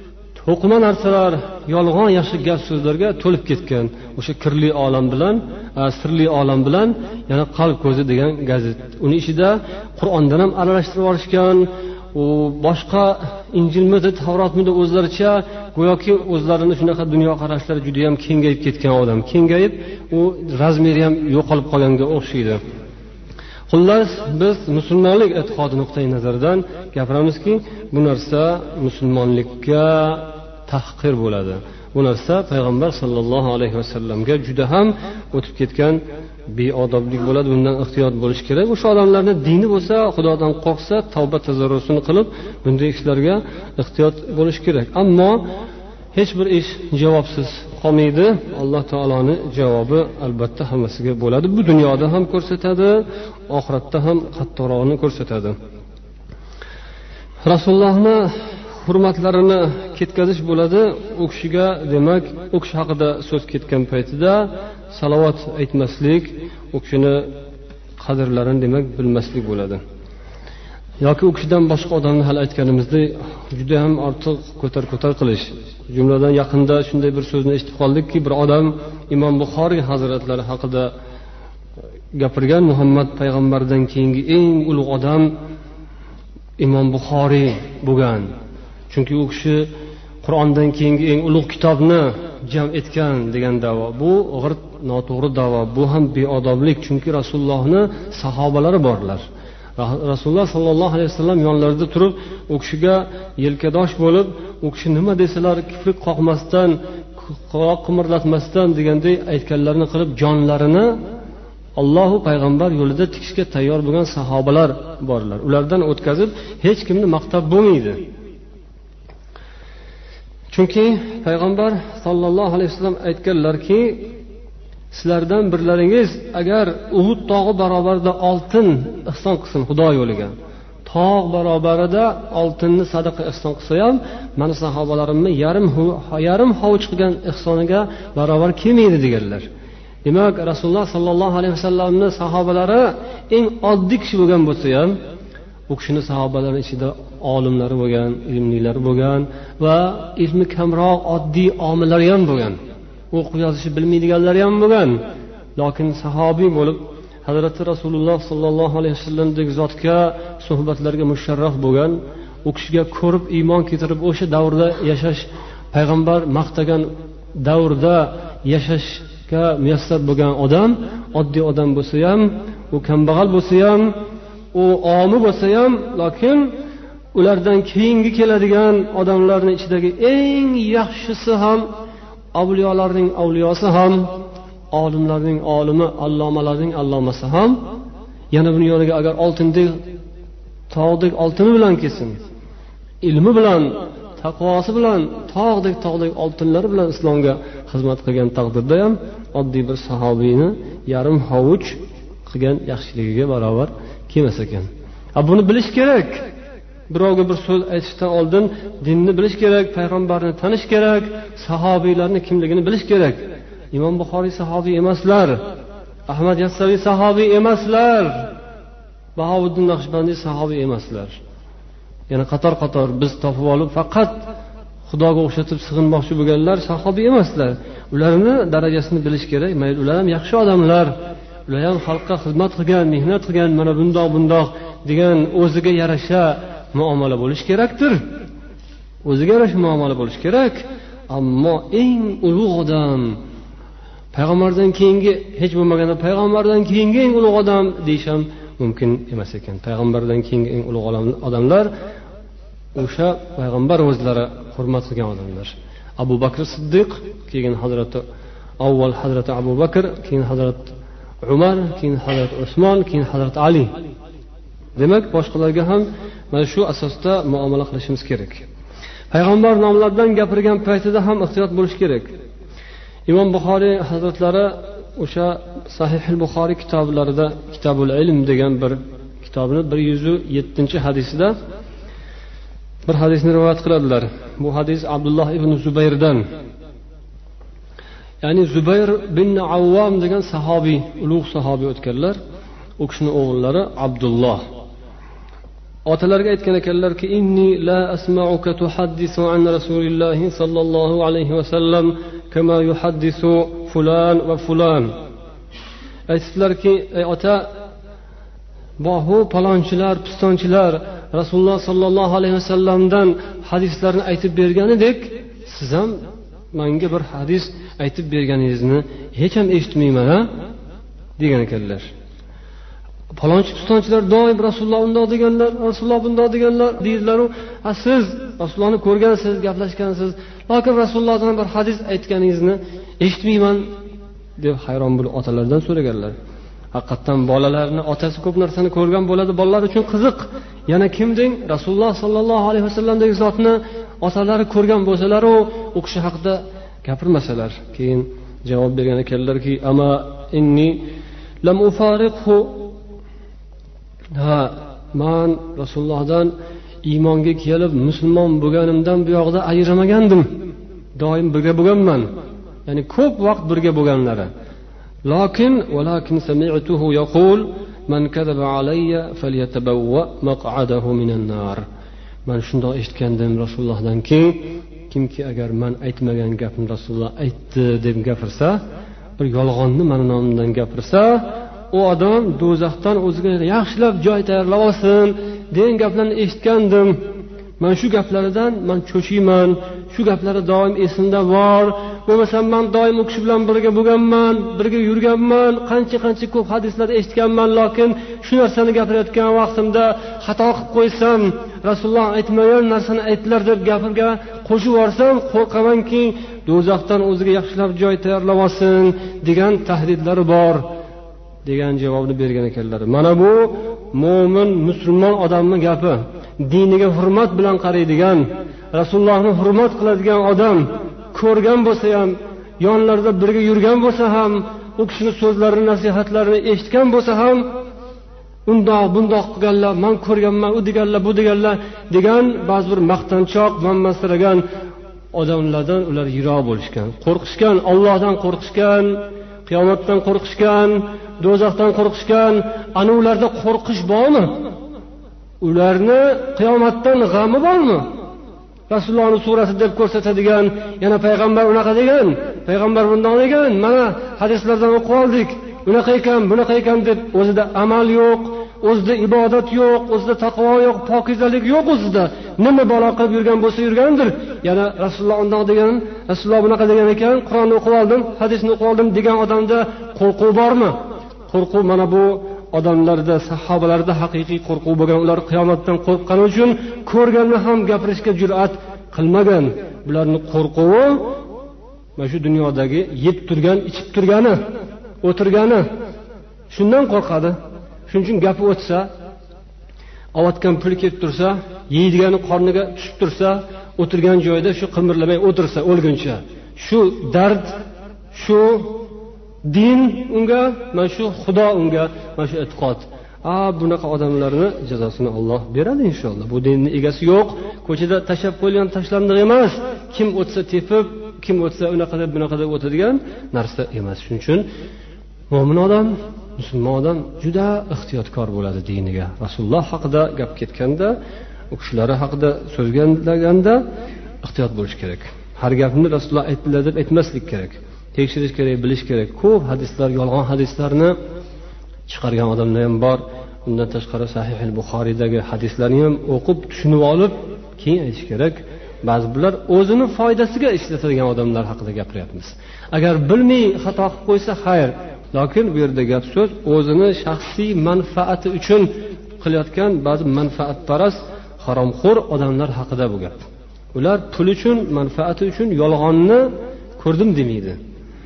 o'qima narsalar, yolg'on yaxshi gap so'zlarga to'lib ketgan. O'sha kirli olam bilan, sirli olam bilan, yana qalb ko'zi degan gazet. Uning ichida Qur'ondan ham aralashtirib olishgan, u boshqa Injilmidi, Tavrotmidi o'zlaricha go'yoki o'zlarini shunaqa dunyo qarashlari juda ham kengayib ketgan odam, kengayib u razmeri ham yo'qolib qolganga o'xshaydi. Xullas, biz musulmonlik e'tiqodi nuqtai nazaridan gapiramizki, bu narsa musulmonlikka tahqir bo'ladi. Bu narsa payg'ambar sollallohu alayhi vasallamga juda ham o'tib ketgan beodoblik bo'ladi. Bundan ehtiyot bo'lish kerak. O'sha odamlarning dini bo'lsa, Xudodan qo'rqsa, tavba tazarrusini qilib, bunday ishlarga ehtiyot bo'lish kerak. Ammo hech bir ish javobsiz qolmaydi. Alloh taoloning javobi albatta hammasiga bo'ladi. Bu dunyoda ham ko'rsatadi, oxiratda ham qattiqrog'ini ko'rsatadi. Rasulullohni hurmatlarini ketkazish bo'ladi. U kishiga, demak, u kishi haqida so'z ketgan paytida salovat aytmaslik, u kishini qadrlarini demak bilmaslik bo'ladi. Yoki u kishidan boshqa odamni hal aytganimizdek juda ham ortiq ko'tar qilish. Jumladan yaqinda shunday bir so'zni eshitib qoldikki, bir odam Imom Buxoriy hazratlari haqida gapirgan, Muhammad payg'ambardan keyingi eng ulug' odam Imom Buxoriy bo'lgan. Chunki u kishi Qur'ondan keyingi eng ulug' kitobni jam etgan degan da'vo. Bu g'irt noto'g'ri da'vo, bu ham beodoblik. Chunki Rasulullohning sahobalari borlar. Rasululloh sollallohu alayhi vasallam yonlarida turib, u kishiga yelkadosh bo'lib, u kishi nima desalar kifrik qoqmasdan, quloq qimirlatmasdan deganday aytganlarini qilib, jonlarini Allohu payg'ambar yo'lida tikishga tayyor bo'lgan sahobalar borlar. Ulardan o'tkazib hech kimni maqtab bo'lmaydi. Chunki payg'ambar sollallohu alayhi vasallam aytganlarki, sizlardan birlaringiz agar Uhud tog'i barobarida oltin ihson qilsin Xudo yo'liga, tog' barobarida oltinni sadaqa ihson qilsa ham, mana sahobalarimni yarim hovuch qilgan ihsoniga barobar kelmaydi deganlar. Demak, Rasululloh sollallohu alayhi vasallamning sahobalari eng oddiy kishi bo'lgan bo'lsa ham, u kishining sahobalari ichida olimlari bo'lgan, ilmlilari bo'lgan va ilmi kamroq oddiy omillari ham bo'lgan. O'qib yozishni bilmaydiganlar ham bo'lgan. Lekin sahobiy bo'lib, Hazrati Rasululloh sollallohu alayhi vasallamdek zotga suhbatlarga musharraf bo'lgan, u kishiga ko'rib iymon keltirib, o'sha davrda yashash, payg'ambar maqtagan davrda yashashga muyassar bo'lgan odam, oddiy odam bo'lsa ham, u kambag'al bo'lsa ham, u omi bo'lsa ham, lekin ulardan keyingi keladigan odamlarning ichidagi eng yaxshisi ham, avliyolarning avliyosi ham, olimlarning olimi, allomalarning allomasi ham, yana buning yoniga agar oltindek, tog'dek oltini bilan kelsin, ilmi bilan, taqvosi bilan, tog'dek oltinlari bilan islomga xizmat qilgan taqdirda ham oddiy bir sahobiyni yarim hovuch qilgan yaxshiligiga barobar kelmas ekan. Buni bilish kerak. Birovga bir so'z aytishdan oldin dinni bilish kerak, payg'ambarni tanish kerak, sahobiylarning kimligini bilish kerak. Imom Buxoriy sahobiy emaslar, Ahmad Yassaviy sahobiy emaslar, Bahovuddin Naqshbandiy sahobiy emaslar. Yana qator biz topib olib faqat Xudoga o'xshatib sig'inmoqchi bo'lganlar sahobiy emaslar. Ularning darajasini bilish kerak. Mayli, ular ham yaxshi odamlar, ular ham xalqqa xizmat qilgan, mehnat qilgan, mana bundoq degan o'ziga yarasha muomala bo'lish kerakdir. O'ziga yarasha muomala bo'lish kerak. Ammo eng ulug' odam, payg'ambardan keyingi, hech bo'lmaganda payg'ambardan keyingi eng ulug' odam deyish ham mumkin emas ekan. Payg'ambardan keyingi eng ulug' odamlar o'sha payg'ambar o'zlari hurmat qilgan odamlar. Abu Bakr Siddiq, keyin avval Hazrat Abu Bakr, keyin Hazrat Umar, keyin Hazrat Usmon, keyin Hazrat Ali. Demak, boshqalarga ham mana shu asosda muomala qilishimiz kerak. Payg'ambar nomlaridan gapirgan paytida ham ehtiyot bo'lish kerak. Imom Buxoriy hazratlari o'sha Sahih al-Buxoriy kitoblarida Kitobul Ilm degan bir kitobni 107-hadisida bir hadisni rivoyat qiladilar. Bu hadis Abdulloh ibn Zubayrdan. Ya'ni Zubayr bin Avvam degan sahobiy, ulug' sahobiy o'tganlar. U kishining o'g'illari Abdulloh. otalariga aytgan ekanlarki, inni la asma'uka tuhaddisu an rasulillahi sallallohu alayhi vasallam kama yuhaddisu fulan va fulan. Aytdilarki, ey ota, bohu palonchilar, pistonchilar Rasululloh sallallohu alayhi vasallamdan hadislarni aytib berganidek, siz ham menga bir hadis aytib berganingizni hech ham eshitmayman ha degan ekanlar. Palonchi pistonchilar doim Rasululloh undoq deganlar, Rasululloh bundoq deganlar deydilar-ku. Siz Rasulullohni ko'rgansiz, gaplashgansiz, lekin Rasulullohdan bir hadis aytganingizni eshitmayman deb hayron bo'lib otalardan so'raganlar. Haqiqatan bolalarni otasi ko'p narsani ko'rgan bo'ladi, bolalar uchun qiziq. Yana kimding Rasululloh sallallohu alayhi vasallamdagi zotni otalari ko'rgan bo'lsalar, u kishi haqida gapirmasalar. Keyin javob bergan ekanlarki, ama inni lam ufariqhu. Man Rasulullohdan iymonga kelib musulmon bo'lganimdan bu yoqda ajramagandim. Doim birga bo'lganman. Ya'ni ko'p vaqt birga bo'lganlari. Walakin sami'tuhu yaqul man kadaba alayya falyatabawwa maq'adahu minan nar. Men shundoq eshitgandim Rasulullohdanki, kimki agar men aytmagan gapni Rasululloh aytdi deb gapirsa, bir yolg'onni men nomimdan gapirsa, u odam do'zaxdan o'ziga yaxshilab joy tayyorlab olsin degan gaplarni eshitgandim. Men shu gaplaridan men cho'chiyman. Shu gaplari doim esimda bor. Bo'lmasam men doim u kishi bilan birga bo'lganman, birga yurganman, qancha ko'p hadislar eshitganman, lekin shu narsani gapirayotgan vaqtimda xato qilib qo'ysam, Rasululloh aytmagan narsani aytdilar deb gapirga qo'shib yuborsam, qo'rqamanki do'zaxdan o'ziga yaxshilab joy tayyorlab olsin degan tahdidlari bor degan javobni bergan ekanlar. Mana bu mo'min, musulmon odamning gapi. Diniga hurmat bilan qaraydigan, Rasulullohni hurmat qiladigan odam ko'rgan bo'lsa ham, yonlarida birga yurgan bo'lsa ham, u kishining so'zlarini, nasihatlarini eshitgan bo'lsa ham, bundoq qilganlar, men ko'rganman, u deganlar, bu deganlar degan ba'zi bir maqtanchoq, manmasiragan odamlardan ular yiroq bo'lishgan, qo'rqishgan, Allohdan qo'rqishgan, qiyomatdan qo'rqishgan, do'zaxdan qo'rqishgan. Ana ularda qo'rqish bormi? Ularni qiyomatdan g'ami bormi? Rasulullohning surasi deb ko'rsatadigan, yana payg'ambar unaqa degan, payg'ambar bundoq degan, mana hadislardan o'qib oldik, unaqa ekan, bunaqa ekan deb o'zida amal yo'q, o'zida ibodat yo'q, o'zida taqvo yo'q, pokizalik yo'q o'zida. Nima balo qilib yurgan bo'lsa yurgandir. Yana Rasululloh undoq degan, Rasululloh bunaqa degan ekan, Qur'onni o'qib oldim, hadisni o'qib oldim degan odamda qo'rquv bormi? Qo'rquv mana bu odamlarda, sahobalarda haqiqiy qo'rquv bo'lgan. Ular qiyomatdan qo'rqqani uchun ko'rganni ham gapirishga jur'at qilmagan. Bularning qo'rquvi mana shu dunyodagi yeb turgan, ichib turgani, o'tirgani, shundan qo'rqadi. Shuning uchun gapi o'tsa, ovatgan puli kelib tursa, yeydigani qorniga tushib tursa, o'tirgan joyda shu qimirlamay o'tirsa o'lguncha, shu dard, shu din unga, mana shu Xudo unga, mana shu e'tiqod. Bunaqa odamlarni jazosini Alloh beradi inshaalloh. Bu dinning egasi yo'q, ko'chada tashab qo'yilgan tashlandiq emas. Kim o'tsa tepib, kim o'tsa unaqa deb bunaqa deb o'tadigan narsa emas. Shuning uchun mo'min odam, musulmon odam juda ehtiyotkor bo'ladi diniga. Rasululloh haqida gap ketganda, u kishilar haqida so'zlaganda ehtiyot bo'lish kerak. Har gapni Rasululloh aytdilar deb aytmaslik kerak. Tekshirish kerak, bilish kerak. Ko'p hadislar, yolg'on hadislarni chiqargan odamlar ham bor. Undan tashqari Sahih al-Buxoriydagi hadislarni ham o'qib, tushunib olib, keyin aytish kerak. Ba'zi bular o'zini foydasiga ishlatadigan odamlar haqida gapiryapmiz. Agar bilmay xato qilib qo'ysa, xayr. Lekin bu yerda gap so'z o'zini shaxsiy manfaati uchun qilayotgan ba'zi manfaatparast, haromxo'r odamlar haqida bu gap. Ular pul uchun, manfaati uchun yolg'onni ko'rdim demaydi.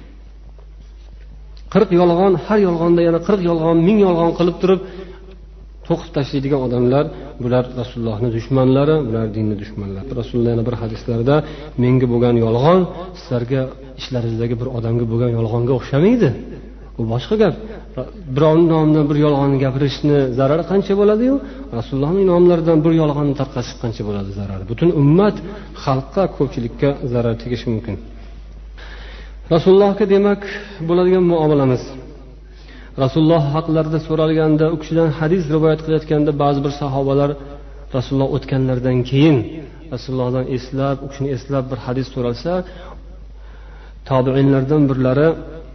40 yolg'on, har yolg'onda yana 40 yolg'on, 1000 yolg'on qilib turib to'qib tashlaydigan odamlar, bular Rasulullohning dushmanlari, bular dinning dushmanlari. Rasululloh yana bir hadislarida menga bo'lgan yolg'on sizlarga ishlaringizdagi bir odamga bo'lgan yolg'onga o'xshamaydi. Bu boshqa gap. Birovning nomidan bir yolg'onni gapirishni zarari qancha bo'ladi-yu? Rasulullohning nomlaridan bir yolg'onni tarqatish qancha bo'ladi zarari? Butun ummat, xalqqa, ko'pchilikka zarar tegishi mumkin. Rasulullohga demak bo'ladigan muomalamiz. Rasululloh haqlarida so'ralganda, u kishidan hadis rivoyat qilayotganda ba'zi bir sahobalar rasululloh o'tganlaridan keyin rasulullohdan eslab, u kishini eslab bir hadis so'ralsa, tobiinlardan birlari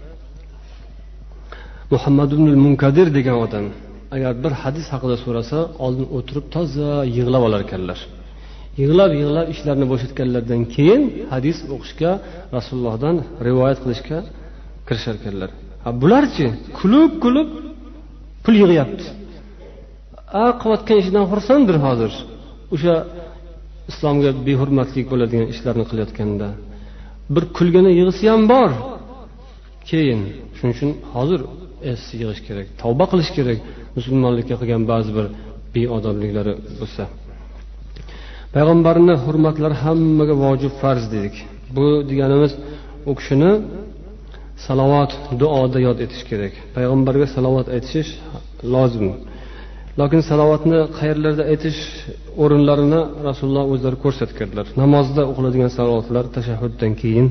Muhammad ibn al-Munkadir degan odam agar bir hadis haqida so'rasa, oldin o'tirib toza yig'lab olar ekanlar. Yig'lab ishlarini bo'shatganlardan keyin hadis o'qishga, rasulullohdan rivoyat qilishga kirishar ekanlar. Bularchi kulib pul yig'yapti. Qilayotgan ishidan xursanddir hozir. O'sha islomga behurmatlik bo'ladigan ishlarni qilayotganda bir kulgani yig'isi ham bor. Keyin shuning uchun hozir yig'ish kerak, tavba qilish kerak, musulmonlikka qilgan ba'zi bir beodobliklari bo'lsa. Payg'ambarning hurmatlari hammaga vojib, farz dedik. Bu deganimiz u kishini salovat, duoda yod etish kerak. Payg'ambarga salovat aytish lozim. Lekin salovatni qayerlarda aytish o'rinlarini Rasululloh o'zlari ko'rsatganlar. Namozda o'qiladigan salovatlar tashahhuddan keyin.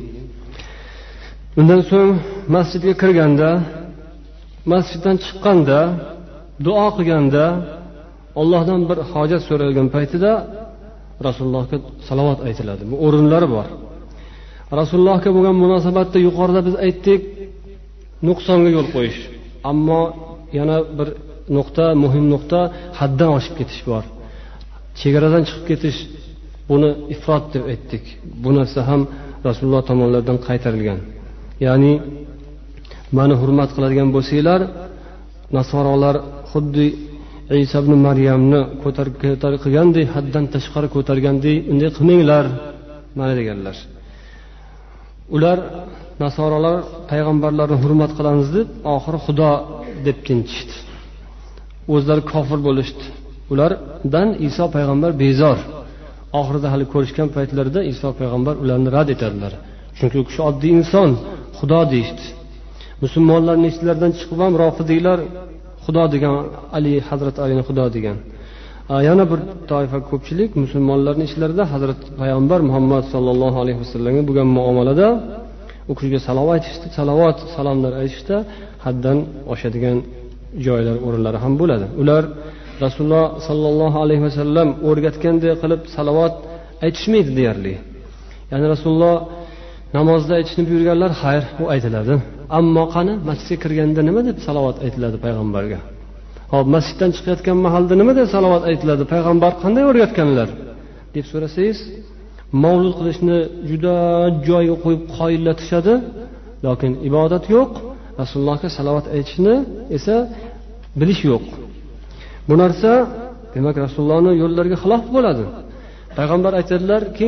Undan so'ng masjidga kirganda, masjiddan chiqqanda, duo qilganda, Allohdan bir hojat so'ralgan paytida Rasulullohga salovat aytiladi. Bu o'rinlari bor. Rasulullohga bo'lgan munosabatda yuqorida biz aytdik, nuqsonga yo'l qo'yish. Ammo yana bir nuqta, muhim nuqta, haddan oshib ketish bor. Chegaradan chiqib ketish, buni ifrot deb aytdik. Bu narsa ham Rasululloh tomonidan qaytarilgan. Ya'ni meni hurmat qiladigan bo'lsanglar, nasoralar xuddi Isa ibn Maryamni ko'targandek, haddan tashqari ko'targandek, unday qilmanglar, mana deganlar. Ular nasoralar payg'ambarlarni hurmat qilamiz deb, oxiri Xudo deb tinchishdi. O'zlari kofir bo'lishdi. Ulardan Iso payg'ambar bezor. Oxirida hali ko'rishgan paytlarida Iso payg'ambar ularni rad etadilar. Chunki u kishi oddiy inson, Xudo deydi. Musulmonlarning ichlaridan chiqib ham rofidiylar Xudo degan, Ali, Hazrat Alini Xudo degan. Yana bir toifa ko'pchilik musulmonlarning ishlarida Hazrat payg'ambar Muhammad sallallohu alayhi vasallamga bo'lgan muomalada u kishiga salovat, salomlar aytishda haddan oshadigan joylar, o'rinlari ham bo'ladi. Ular Rasululloh sallallohu alayhi vasallam o'rgatganday qilib salovat aytishmaydi deyarli. Ya'ni Rasululloh namozda aytishni buyurganlar, xayr, u aytiladi. Ammo qani masjidga kirganda nima deb salovat aytiladi payg'ambarga? Hop, masjiddan chiqayotgan mahalda nima deb salovat aytiladi? Payg'ambar qanday o'rgatganlar deb so'rasangiz, mavlud qilishni juda joyiga qo'yib qoyillatishadi, lekin ibodat yo'q. Rasulullohga salovat aytishni esa bilish yo'q. Bu narsa demak Rasulullohning yo'llariga xilof bo'ladi. Payg'ambar aytadilar-ki,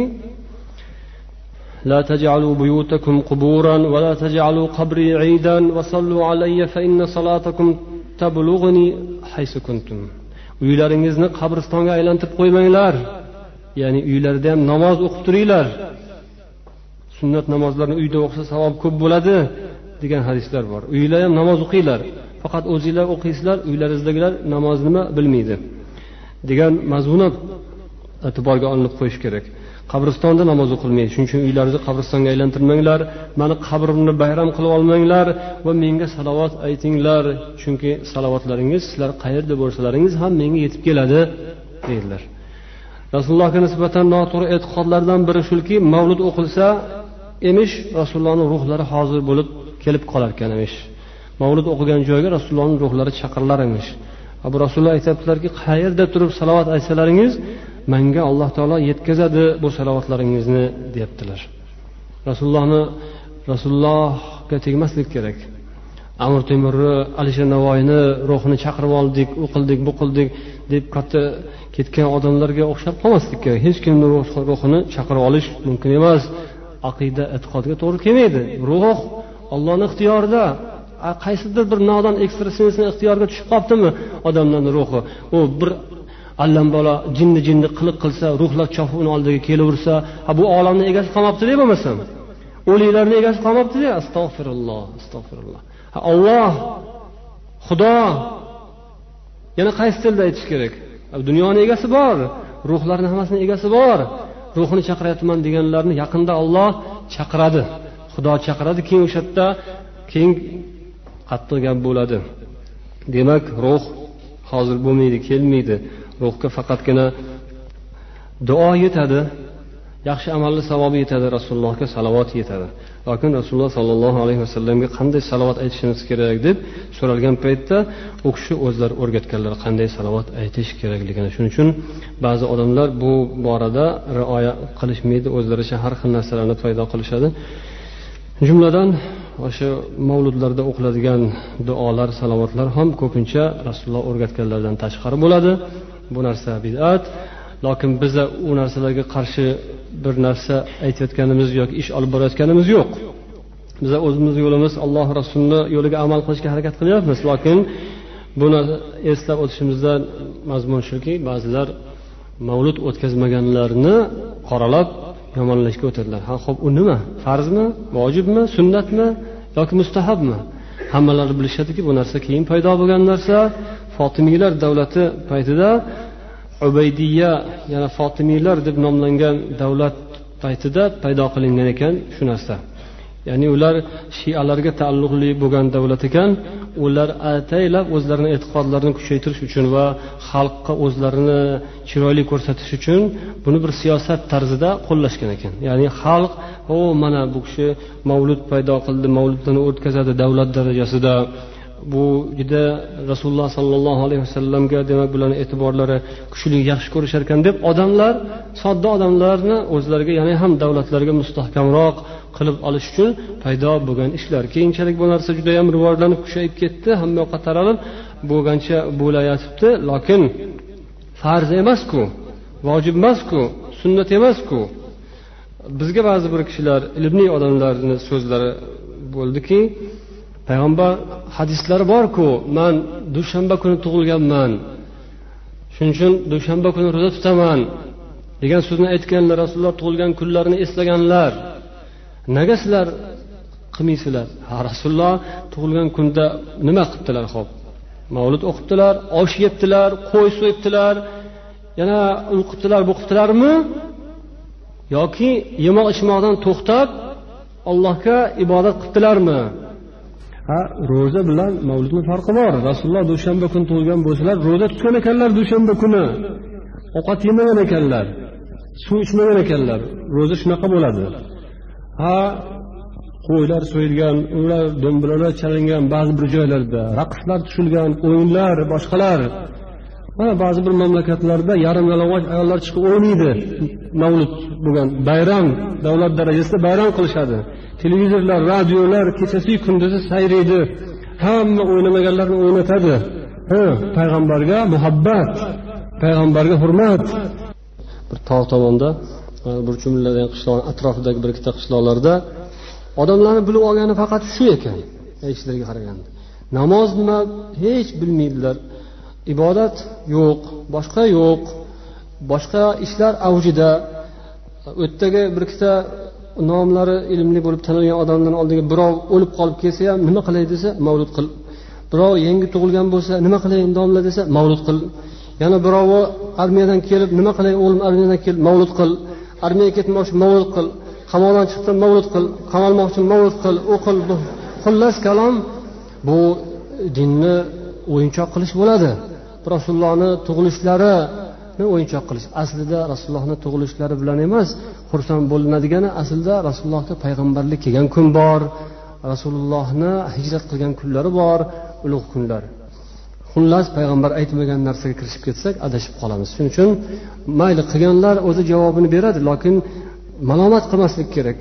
لا تجعلوا بيوتكم قبورا ولا تجعلوا قبري عيدا وصلوا علي فإن صلاتكم تبلغني حيث كنتم. Uylaringizni qabristonga aylantirib qo'ymanglar. Ya'ni uylarda ham namoz o'qib turinglar. Sunnat namozlarni uyda o'qisa savob ko'p bo'ladi degan hadislar bor. Uyda ham namoz o'qinglar. Faqat o'zingizlar o'qiysizlar, uylaringizdagilar namoz nima bilmaydi degan mazmuni e'tiborga olinib qo'yish kerak. Qabristonda namoz o'qilmaydi. Shuning uchun uylaringizni qabristonga aylantirmanglar, meni qabrimni bayram qilib olmanglar va menga salovat aytinglar, chunki salovatlaringiz sizlar qayerda bo'lsalaringiz ham menga yetib keladi deydilar. Rasulullohga nisbatan noto'g'ri e'tiqodlardan biri shuki, mavlud o'qilsa emish Rasulullohning ruhlari hozir bo'lib kelib qolar ekan emish. Mavlud o'qigan joyga Rasulullohning ruhlari chaqirilar emish. Bu Rasululloh aytibdilarki, qayerda turib salovat aytsalaringiz menga Alloh taolo yetkazadi bu salovatlaringizni deyaptilar. Rasulullohga tegmaslik kerak. Amir Temurni, Alisher Navoiyni ruhini chaqirib oldik, u qildik, bu qildik deb katta ketgan odamlarga o'xshab qolmaslik kerak. Hech kimning ruhini chaqirib olish mumkin emas. Aqida, e'tiqodga to'g'ri kelmaydi. Ruh Allohning ixtiyorida. Qaysidir bir nodon ekstrasensning ixtiyoriga tushib qolibdimi odamning ruhi? U bir allambalo jinni qiliq qilsa, ruhlar chopib uni oldiga kelaversa, bu olamning egasi qolmabdi deb bo'lmasam. O'liklarning egasi qolmabdi deb, astag'firulloh. Alloh, Xudo. Yana qaysi tilda aytish kerak? Dunyoning egasi bor, ruhlarning hammasining egasi bor. Ruhini chaqiryapman deganlarni yaqinda Alloh chaqiradi. Xudo chaqiradi, keyin o'sha yerda keyin qattiq gap bo'ladi. Demak, ruh hozir bo'lmaydi, kelmaydi. Ruhga faqatgina duo yetadi, yaxshi amalli savobi yetadi, rasulullohga salovat yetadi. Lekin rasululloh sollallohu alayhi vasallamga qanday salovat aytishimiz kerak deb so'ralgan paytda u kishi o'zlari o'rgatganlar qanday salovat aytish kerakligini. Shuning uchun ba'zi odamlar bu borada rioya qilishmaydi, o'zlaricha har xil narsalarni paydo qilishadi. Jumladan o'sha mavludlarda o'qiladigan duolar, salovatlar ham ko'pincha rasululloh o'rgatganlardan tashqari bo'ladi. Bu narsa bid'at. Lekin biz u narsalarga qarshi bir narsa aytayotganimiz yoki ish olib borayotganimiz yo'q. Biz o'zimiz yo'limiz Alloh Rasulining yo'liga amal qilishga harakat qilyapmiz. Lekin buni eslab o'tishimizdan mazmun shuki, ba'zilar mavlud o'tkazmaganlarni qoralab yomonlashga o'tadilar. Ha, xo'p, u nima? Farzmi, vojibmi, sunnatmi yoki mustahabmi? Hammalari bilishadiki, bu narsa keyin paydo bo'lgan narsa. Fotimiylar davlati paytida Ubaydiyya, ya'ni Fotimiylar deb nomlangan davlat paytida paydo qilingan ekan shu narsa. Ya'ni ular shialarga taalluqli bo'lgan davlat ekan. Ular ataylab o'zlarining e'tiqodlarini kuchaytirish uchun va xalqqa o'zlarini chiroyli ko'rsatish uchun buni bir siyosat tarzida qo'llashgan ekan. Ya'ni xalq, mana bu kishi mavlud paydo qildi, mavludlarni o'tkazadi davlat darajasida. Bu juda Rasululloh sollallohu alayhi vasallamga demak bularning e'tiborlari kuchli, yaxshi ko'rishar ekan deb odamlar, sodda odamlarni o'zlariga, ya'ni ham davlatlarga mustahkamroq qilib olish uchun paydo bo'lgan ishlar. Keyinchalik bu narsa juda ham rivojlanib, kuchayib ketdi, hamma yoqqa taralib bo'lgancha bo'layotibdi. Lekin farz emas-ku, vojib emas-ku, sunnat emas-ku. Bizga ba'zi bir kishilar, ilmli odamlarning so'zlari bo'ldiki, payg'ambar hadislari bor-ku, men dushanba kuni tug'ilganman, shuning uchun dushanba kuni ro'za tutaman degan so'zni aytganlar, Rasululloh tug'ilgan kunlarini eslaganlar. Nega sizlar qilmaysizlar? Rasululloh tug'ilgan kunda nima qildilar? Xo'p, mavlud o'qibdilar, osh yebdilar, qo'y so'yibdilar, yana u qilibdilar, bu qilibdilarmi? Yoki yemoq ichmoqdan to'xtab Allohga ibodat qilibdilarmi? Ro'za bilan mavludning farqi bor. Rasululloh dushanba kuni tug'ilgan bo'lsalar, ro'za tutgan ekanlar dushanba kuni. Ovqat yemagan ekanlar, suv ichmagan ekanlar. Ro'za shunaqa bo'ladi. Qo'ylar so'yilgan, ular do'mbiralar chalingan, ba'zi bir joylarda raqslar tushilgan, o'yinlar, boshqalar. Mana ba'zi bir mamlakatlarda yarim yalang'och ayollar chiqib o'ynaydi. Mavlud bo'lgan bayram, davlat darajasida bayram qilishadi. Televizorlar, radiolar kechasi kunduzi sayraydi. Hamma o'ynamaganlarni o'ynatadi. Payg'ambarga muhabbat, payg'ambarga hurmat. Bir tog' tomonda, bir jumladan qishloq atrofidagi bir ikkita qishloqlarda odamlarni bilib olgani faqat shu ekan. Aytishlariga qaraganda. Namoz nima hech bilmaydilar. Ibodat yo'q, boshqa yo'q. Boshqa ishlar avjida. O'tdagi bir ikkita nomlari ilmli bo'lib tanilgan odamlarning oldiga birov o'lib qolib kelsa ham nima qilay desa, mavlud qil. Birov yangi tug'ilgan bo'lsa, nima qilay domla desa, mavlud qil. Yana birovi armiyadan kelib, nima qilay o'g'lim armiyadan kelib, mavlud qil. Armiyaga ketmoqchi, mavlud qil. Qamoqdan chiqdi, mavlud qil. Qamalmoqchi, mavlud qil. O'qil. Xullas kalom, bu dinni o'yinchoq qilish bo'ladi. Rasulullohning tug'ilishlarini o'yinchoq qilish. Aslida Rasulullohning tug'ilishlari bilan emas, xursand bo'linadigani aslida Rasulullohga payg'ambarlik kelgan kun bor, Rasulullohni hijrat qilgan kunlari bor, ulug' kunlar. Xullas payg'ambar aytmagan narsaga kirishib ketsak, adashib qolamiz. Shuning uchun mayli qilganlar o'zi javobini beradi, lekin malomat qilmaslik kerak.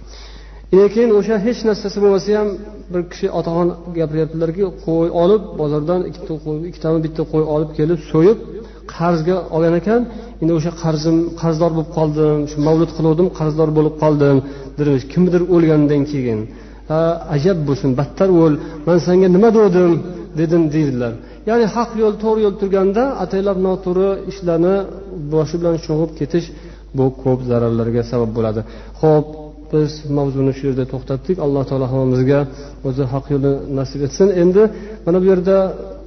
Lekin o'sha hech narsasi bo'lmasa ham bir kishi otaxon gapiryaptilarki, qo'y olib bozordan ikkitami bitta qo'y olib kelib so'yib qarzga olgan ekan. Endi o'sha qarzdor bo'lib qoldim, shu mavlud qiluvdim, qarzdor bo'lib qoldim, deymiz. Kimdir o'lgandan keyin. Ajab bo'lsin, battar o'l. Men senga nima dedim deydilar. Ya'ni haq yo'l, to'g'ri yo'l turganda ataylab noto'g'ri ishlarni boshi bilan sho'ng'ib ketish bu ko'p zararlarga sabab bo'ladi. Xo'p, biz mavzuni shu yerda to'xtatdik. Alloh taolo hammamizga o'zi haq yo'lni nasib etsin. Endi mana bu yerda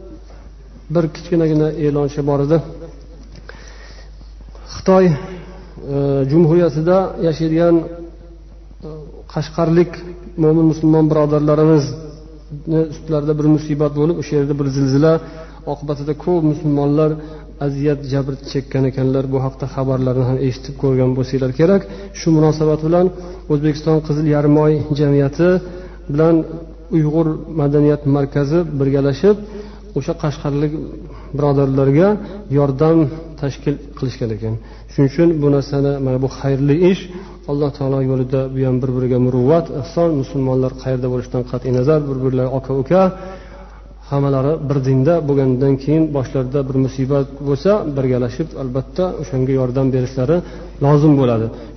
bir kichkinagina e'loncha bor edi. Xitoy Jumhuriyatida yashaydigan qashqarlik mo'min musulmon birodarlarimiz ustlarida bir musibat bo'lib, o'sha yerda bir zilzila oqibatida ko'p musulmonlar aziyat jabr chekkan ekanlar. Bu haqda xabarlarni ham eshitib ko'rgan bo'lsanglar kerak. Shu munosabat bilan O'zbekiston Qizil Yarmoy jamiyati bilan Uyg'ur madaniyat markazi birgalashib o'sha qashqarlik birodarlarga yordam tashkil qilishgan ekan. Shuning uchun bu narsani, mana bu xayrli ish Alloh taolo yo'lida bu ham bir-biriga muruvvat, ihson, musulmonlar qayerda bo'lishidan qat'iy nazar bir-birlari aka-uka, hammalari bir dinda bo'lgandan keyin boshlarida bir musibat bo'lsa birgalashib albatta o'shanga yordam berishlari lozim bo'ladi.